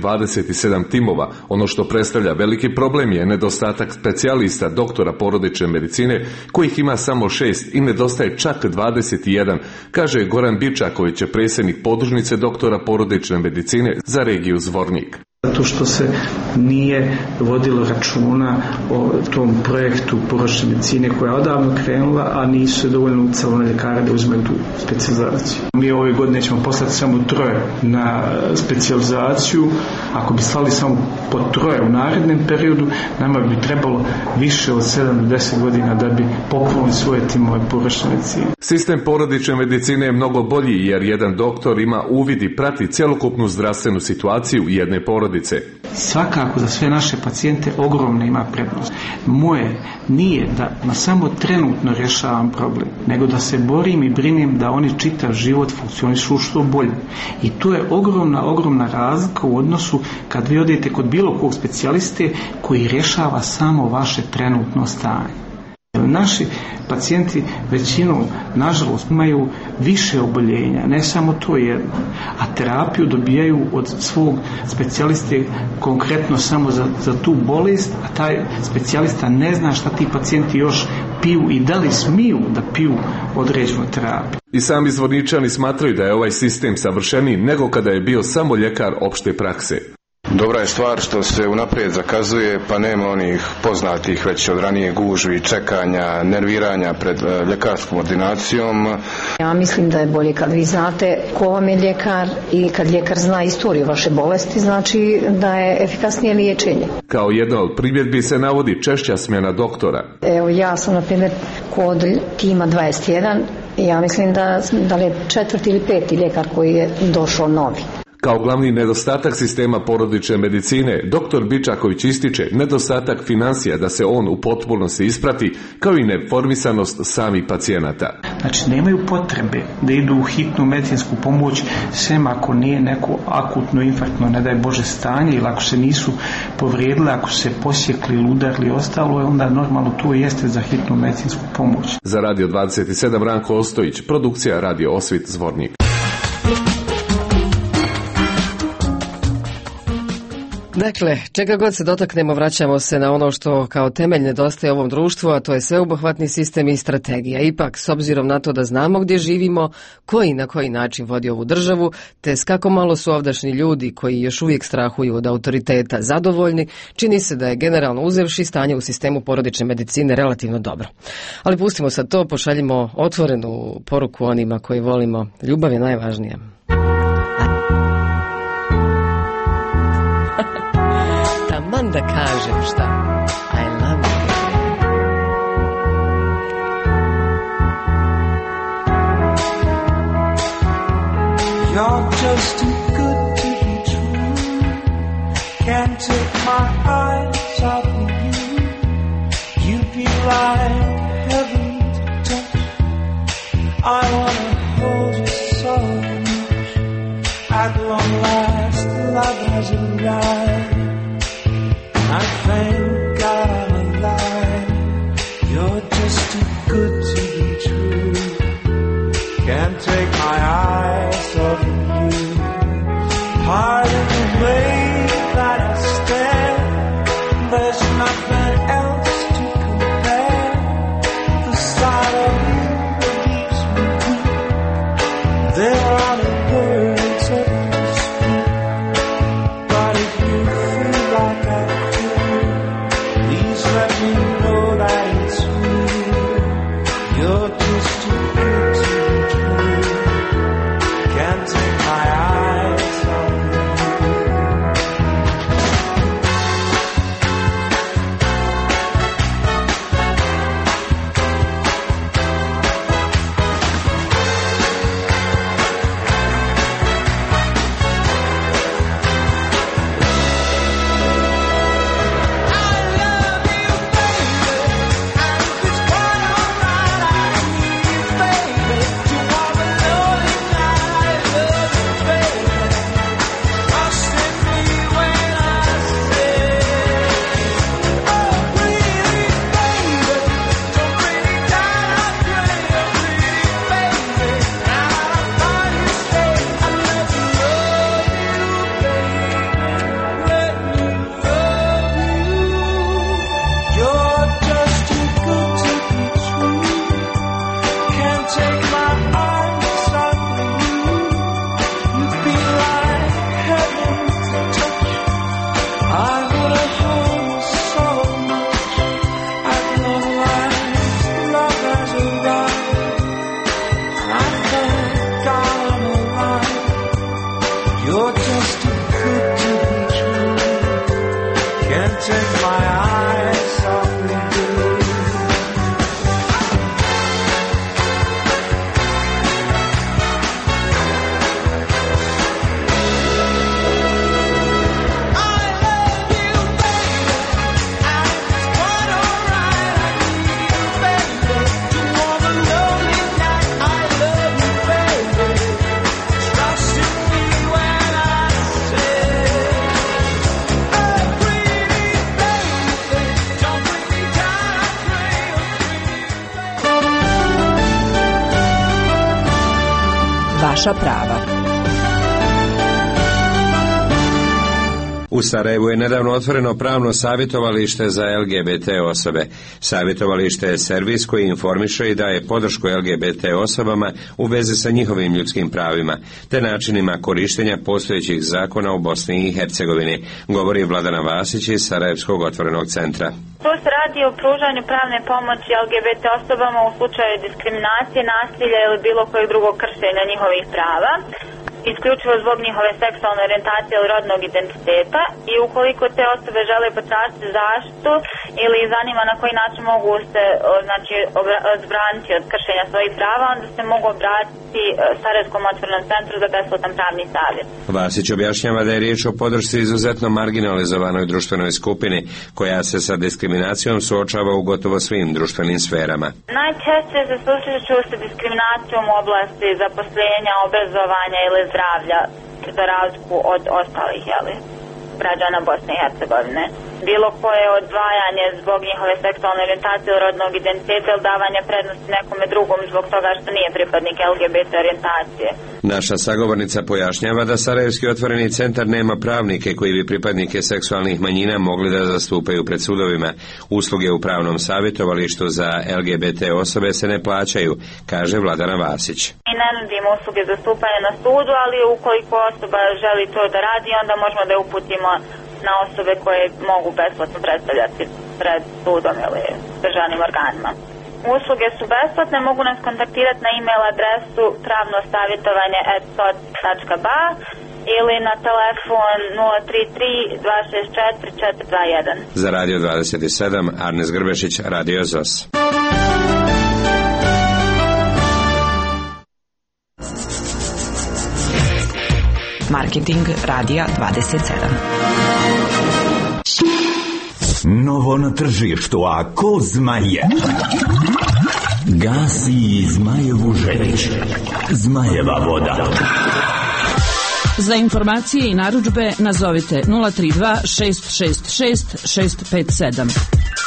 27 timova. Ono što predstavlja veliki problem je nedostatak specijalista doktora porodične medicine, kojih ima samo 6 i nedostaje čak 21, kaže Goran Bičaković, predsjednik podružnice doktora porodične medicine za regiju Zvornik. Zato što se nije vodilo računa o tom projektu porodične medicine koja je odavno krenula, a nisu se dovoljno ucalo na ljekara da uzmeju tu specijalizaciju. Mi ove godine ćemo poslati samo 3 na specijalizaciju. Ako bi slali samo po 3 u narednom periodu, nama bi trebalo više od 7 do 10 godina da bi popunili svoje timove porodične medicine. Sistem porodične medicine je mnogo bolji jer jedan doktor ima uvid i prati cjelokupnu zdravstvenu situaciju jedne porodice. Svakako za sve naše pacijente ogromna ima prednost. Moje nije da na samo trenutno rješavam problem, nego da se borim i brinem da oni čitav život funkcionišu što bolje. I to je ogromna razlika u odnosu kad vi odete kod bilo kog specijaliste koji rješava samo vaše trenutno stanje. Naši pacijenti većinom, nažalost, imaju više oboljenja, ne samo to jedno, a terapiju dobijaju od svog specijaliste konkretno samo za tu bolest, a taj specijalista ne zna šta ti pacijenti još piju i da li smiju da piju određenu terapiju. I sami Zvorničani smatraju da je ovaj sistem savršeniji nego kada je bio samo ljekar opšte prakse. Dobra je stvar što se unaprijed zakazuje, pa nema onih poznatih već od ranije gužvi, čekanja, nerviranja pred ljekarskom ordinacijom. Ja mislim da je bolje kad vi znate ko vam je ljekar i kad ljekar zna istoriju vaše bolesti, znači da je efikasnije liječenje. Kao jedna od primjedbi se navodi češća smjena doktora. Evo ja sam na primjer kod tima 21 i ja mislim da je 4. ili 5. ljekar koji je došao novi. Kao glavni nedostatak sistema porodične medicine, dr. Bičaković ističe nedostatak financija da se on u potpunosti isprati, kao i neinformisanost samih pacijenata. Znači, nemaju potrebe da idu u hitnu medicinsku pomoć, sem ako nije neko akutno infarktno, ne daj Bože, stanje, ili ako se nisu povrijedili, ako se posjekli, udarili i ostalo, onda normalno to jeste za hitnu medicinsku pomoć. Za Radio 27 Ranko Ostojić, produkcija Radio Osvit Zvornik. Dakle, čega god se dotaknemo, vraćamo se na ono što kao temelj nedostaje ovom društvu, a to je sveobuhvatni sistem i strategija. Ipak, s obzirom na to da znamo gdje živimo, koji na koji način vodi ovu državu, te s kako malo su ovdašnji ljudi koji još uvijek strahuju od autoriteta zadovoljni, čini se da je generalno uzevši stanje u sistemu porodične medicine relativno dobro. Ali pustimo sad to, pošaljimo otvorenu poruku onima koji volimo. Ljubav je najvažnija. Da kažem šta. I love you. You're just too good to be true. like heaven to touch. I wanna hold you so much. At long last, love has arrived. I thank God I'm alive. You're just too good to be true. Can't take my eyes off of you. Pardon the way that I stare. There's nothing else to compare. The sight of you leaves me weak. There are no words that you speak. But if you feel like I do, please let me know that it's real. You're just too good to be true. Can't take my eyes off of you. You're just too good to be true. Can't take my eyes off of you. Vaša prava. U Sarajevu je nedavno otvoreno pravno savjetovalište za LGBT osobe. Savjetovalište je servis koji informiše i daje podršku LGBT osobama u vezi sa njihovim ljudskim pravima, te načinima korištenja postojećih zakona u Bosni i Hercegovini, govori Vladana Vasić iz Sarajevskog otvorenog centra. Tu se radi o pružanju pravne pomoći LGBT osobama u slučaju diskriminacije, nasilja ili bilo kojeg drugog kršenja njihovih prava, isključivo zbog njihove seksualne orijentacije ili rodnog identiteta, i ukoliko te osobe žele potražiti zaštitu ili zanima na koji način mogu se odbraniti od kršenja svojih prava, onda se mogu obratiti Sarajevskom otvorenom centru za besplatan pravni savjet. Vasić objašnjava da je riječ o podršci izuzetno marginalizovanoj društvenoj skupini koja se sa diskriminacijom suočava u gotovo svim društvenim sferama. Najčešće se susreću sa diskriminacijom u oblasti zaposlenja, obrazovanja ili zdravlja, za razliku od ostalih građana Bosne i Hercegovine. Bilo koje odvajanje zbog njihove seksualne orijentacije ili rodnog identiteta ili davanje prednosti nekome drugom zbog toga što nije pripadnik LGBT orijentacije. Naša sagovornica pojašnjava da Sarajevski otvoreni centar nema pravnike koji bi pripadnike seksualnih manjina mogli da zastupaju pred sudovima. Usluge u pravnom savjetovalištu za LGBT osobe se ne plaćaju, kaže Vladana Vasić. Mi ne nudimo usluge zastupanja na sudu, ali ukoliko osoba želi to da radi, onda možemo da je uputimo na osobe koje mogu besplatno predstavljati pred sudom ili državnim organima. Usluge su besplatne, mogu nas kontaktirati na e-mail adresu pravnosavjetovanje@soc.ba ili na telefon 033 264 421. Za Radio 27, Arnes Grbešić, Radio ZOS. Marketing Radija 27. Novo na tržištu, a ko zmaje? Gasi Zmajevu žeć. Zmajeva voda. Za informacije i narudžbe nazovite 032 666 657.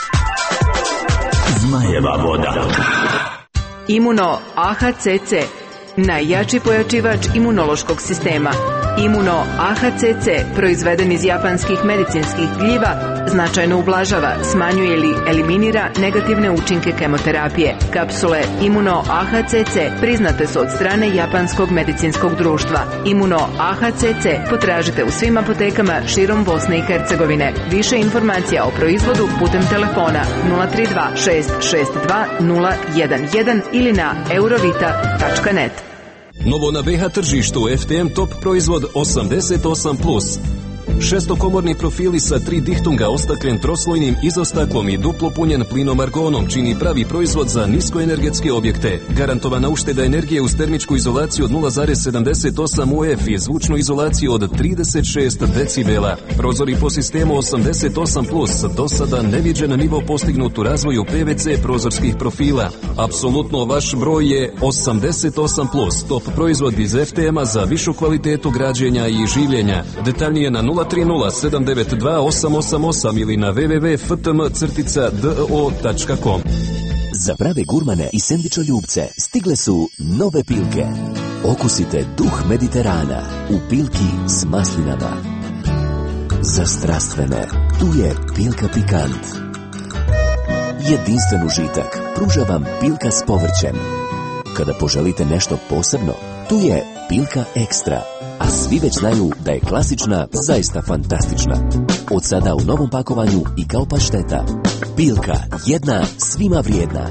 Zmajeva voda. Imuno AHCC, najjači pojačivač imunološkog sistema. Imuno AHCC, proizveden iz japanskih medicinskih gljiva, značajno ublažava, smanjuje ili eliminira negativne učinke kemoterapije. Kapsule Imuno AHCC priznate su od strane Japanskog medicinskog društva. Imuno AHCC potražite u svim apotekama širom Bosne i Hercegovine. Više informacija o proizvodu putem telefona 032 662 011 ili na eurovita.net. Novo na BH tržištu FTM Top proizvod 88+. Šestokomorni profili sa 3 dihtunga ostaklen troslojnim izostaklom i duplo punjen plinom argonom čini pravi proizvod za niskoenergetske objekte. Garantovana ušteda energije uz termičku izolaciju od 0,78 UF i zvučnu izolaciju od 36 decibela. Prozori po sistemu 88+, do sada neviđen nivo postignut u razvoju PVC prozorskih profila. Apsolutno vaš broj je 88+, top proizvod iz FTM-a za višu kvalitetu građenja i življenja. Detaljnije na 030-792-888 ili na www.ftm-do.com. Za prave gurmane i sendvičoljubce stigle su nove pilke. Okusite duh Mediterana u pilki s maslinama. Za strastvene, tu je pilka pikant. Jedinstven užitak pruža vam pilka s povrćem. Kada poželite nešto posebno, tu je pilka ekstra. A svi već znaju da je klasična zaista fantastična. Od sada u novom pakovanju i kao pašteta. Pilka, jedna, svima vrijedna.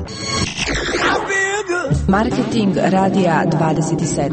Marketing Radija 27.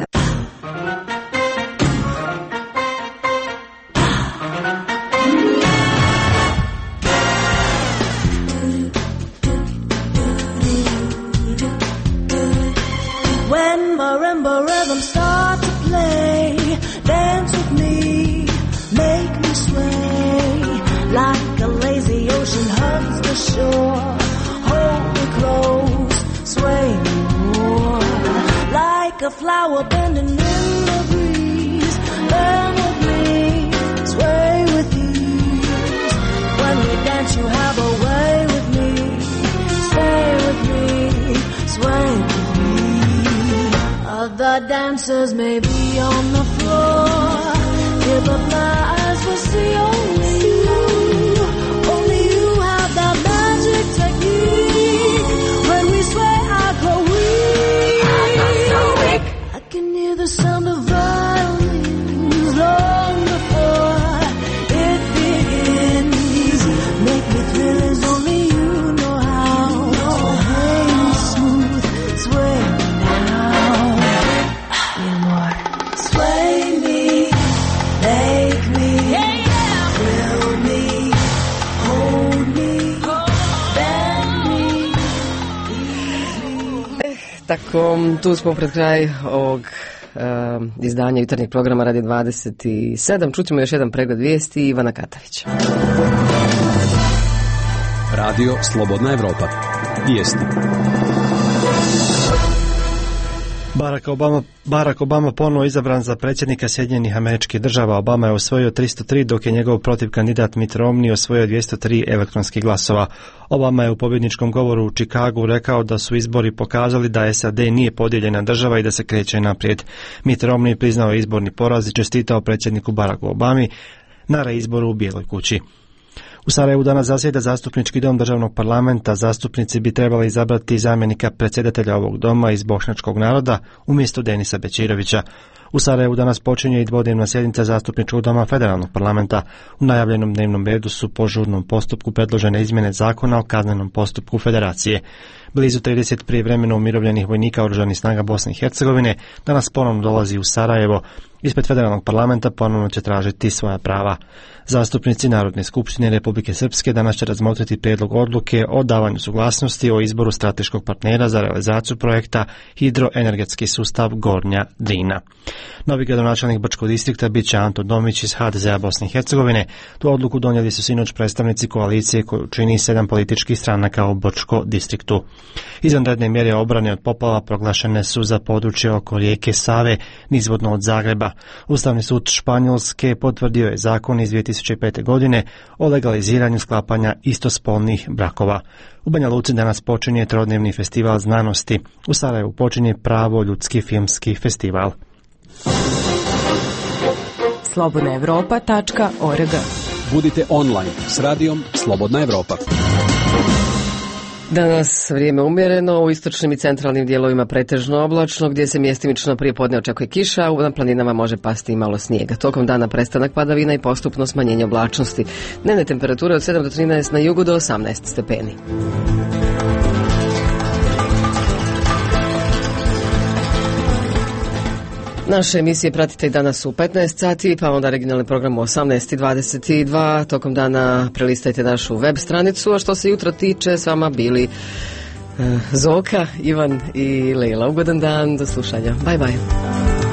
When marimba rhythms start to play, dance with me, make me sway, like a lazy ocean hugs the shore. Hold me close, sway me more, like a flower bending in the breeze. Bend with me, sway with ease. When we dance, you have a way with me. Stay with me, sway with me. Other dancers may be on the floor, hypnotized but see only you. Only you have that magic technique. When we sway, I grow weak. I can hear the sound of violins long before it begins. Make me thrill as only you know how. Sway me smooth, sway me now. Sway me, make me, thrill me, hold me, bend me, Tako, tu smo pred kraj ovog izdanja jutarnjeg programa Radio 27. Čućemo još jedan pregled vijesti Ivana Katavića. Radio Slobodna Evropa. Vijesti. Barack Obama ponovo izabran za predsjednika Sjedinjenih Američkih Država. Obama je osvojio 303, dok je njegov protiv kandidat Mitt Romney osvojio 203 elektronskih glasova. Obama je u pobjedničkom govoru u Chicagu rekao da su izbori pokazali da SAD nije podijeljena država i da se kreće naprijed. Mitt Romney priznao izborni poraz i čestitao predsjedniku Baracku Obami na reizboru u Bijeloj kući. U Sarajevu danas zasjeda zastupnički dom državnog parlamenta. Zastupnici bi trebali izabrati zamjenika predsjedatelja ovog doma iz bošnjačkog naroda umjesto Denisa Bečirovića. U Sarajevu danas počinje i dvodnevna sjednica zastupničkog doma federalnog parlamenta. U najavljenom dnevnom redu su po žurnom postupku predložene izmjene zakona o kaznenom postupku federacije. Blizu 30 prijevremeno umirovljenih vojnika oružanih snaga Bosne i Hercegovine danas ponovno dolazi u Sarajevo. Ispred federalnog parlamenta ponovno će tražiti svoja prava. Zastupnici Narodne skupštine Republike Srpske danas će razmotriti prijedlog odluke o davanju suglasnosti o izboru strateškog partnera za realizaciju projekta hidroenergetski sustav Gornja Drina. Novi gradonačelnik Brčkog distrikta bit će Anto Domić iz HDZ-a Bosne i Hercegovine. Tu odluku donijeli su sinoć predstavnici koalicije koju čini 7 političkih stranaka u Brčko distriktu. Izvanredne mjere obrane od poplava proglašene su za područje oko rijeke Save, nizvodno od Zagreba. Ustavni sud Španjolske potvrdio je zakon iz 2005. godine o legaliziranju sklapanja istospolnih brakova. U Banja Luci danas počinje trodnevni festival znanosti. U Sarajevu počinje Pravo ljudski filmski festival. slobodnaevropa.org. Budite online s radijom Slobodna Evropa. Danas vrijeme umjereno, u istočnim i centralnim dijelovima pretežno oblačno, gdje se mjestimično prije podne očekuje kiša, a na planinama može pasti i malo snijega. Tokom dana prestanak padavina i postupno smanjenje oblačnosti. Dnevne temperature od 7 do 13, na jugu do 18 stepeni. Naše emisije pratite i danas u 15 sati, pa onda regionalni program u 18:22. Tokom dana prelistajte našu web stranicu, a što se jutra tiče, s vama bili Zoka, Ivan i Leila. Ugodan dan, do slušanja. Bye bye.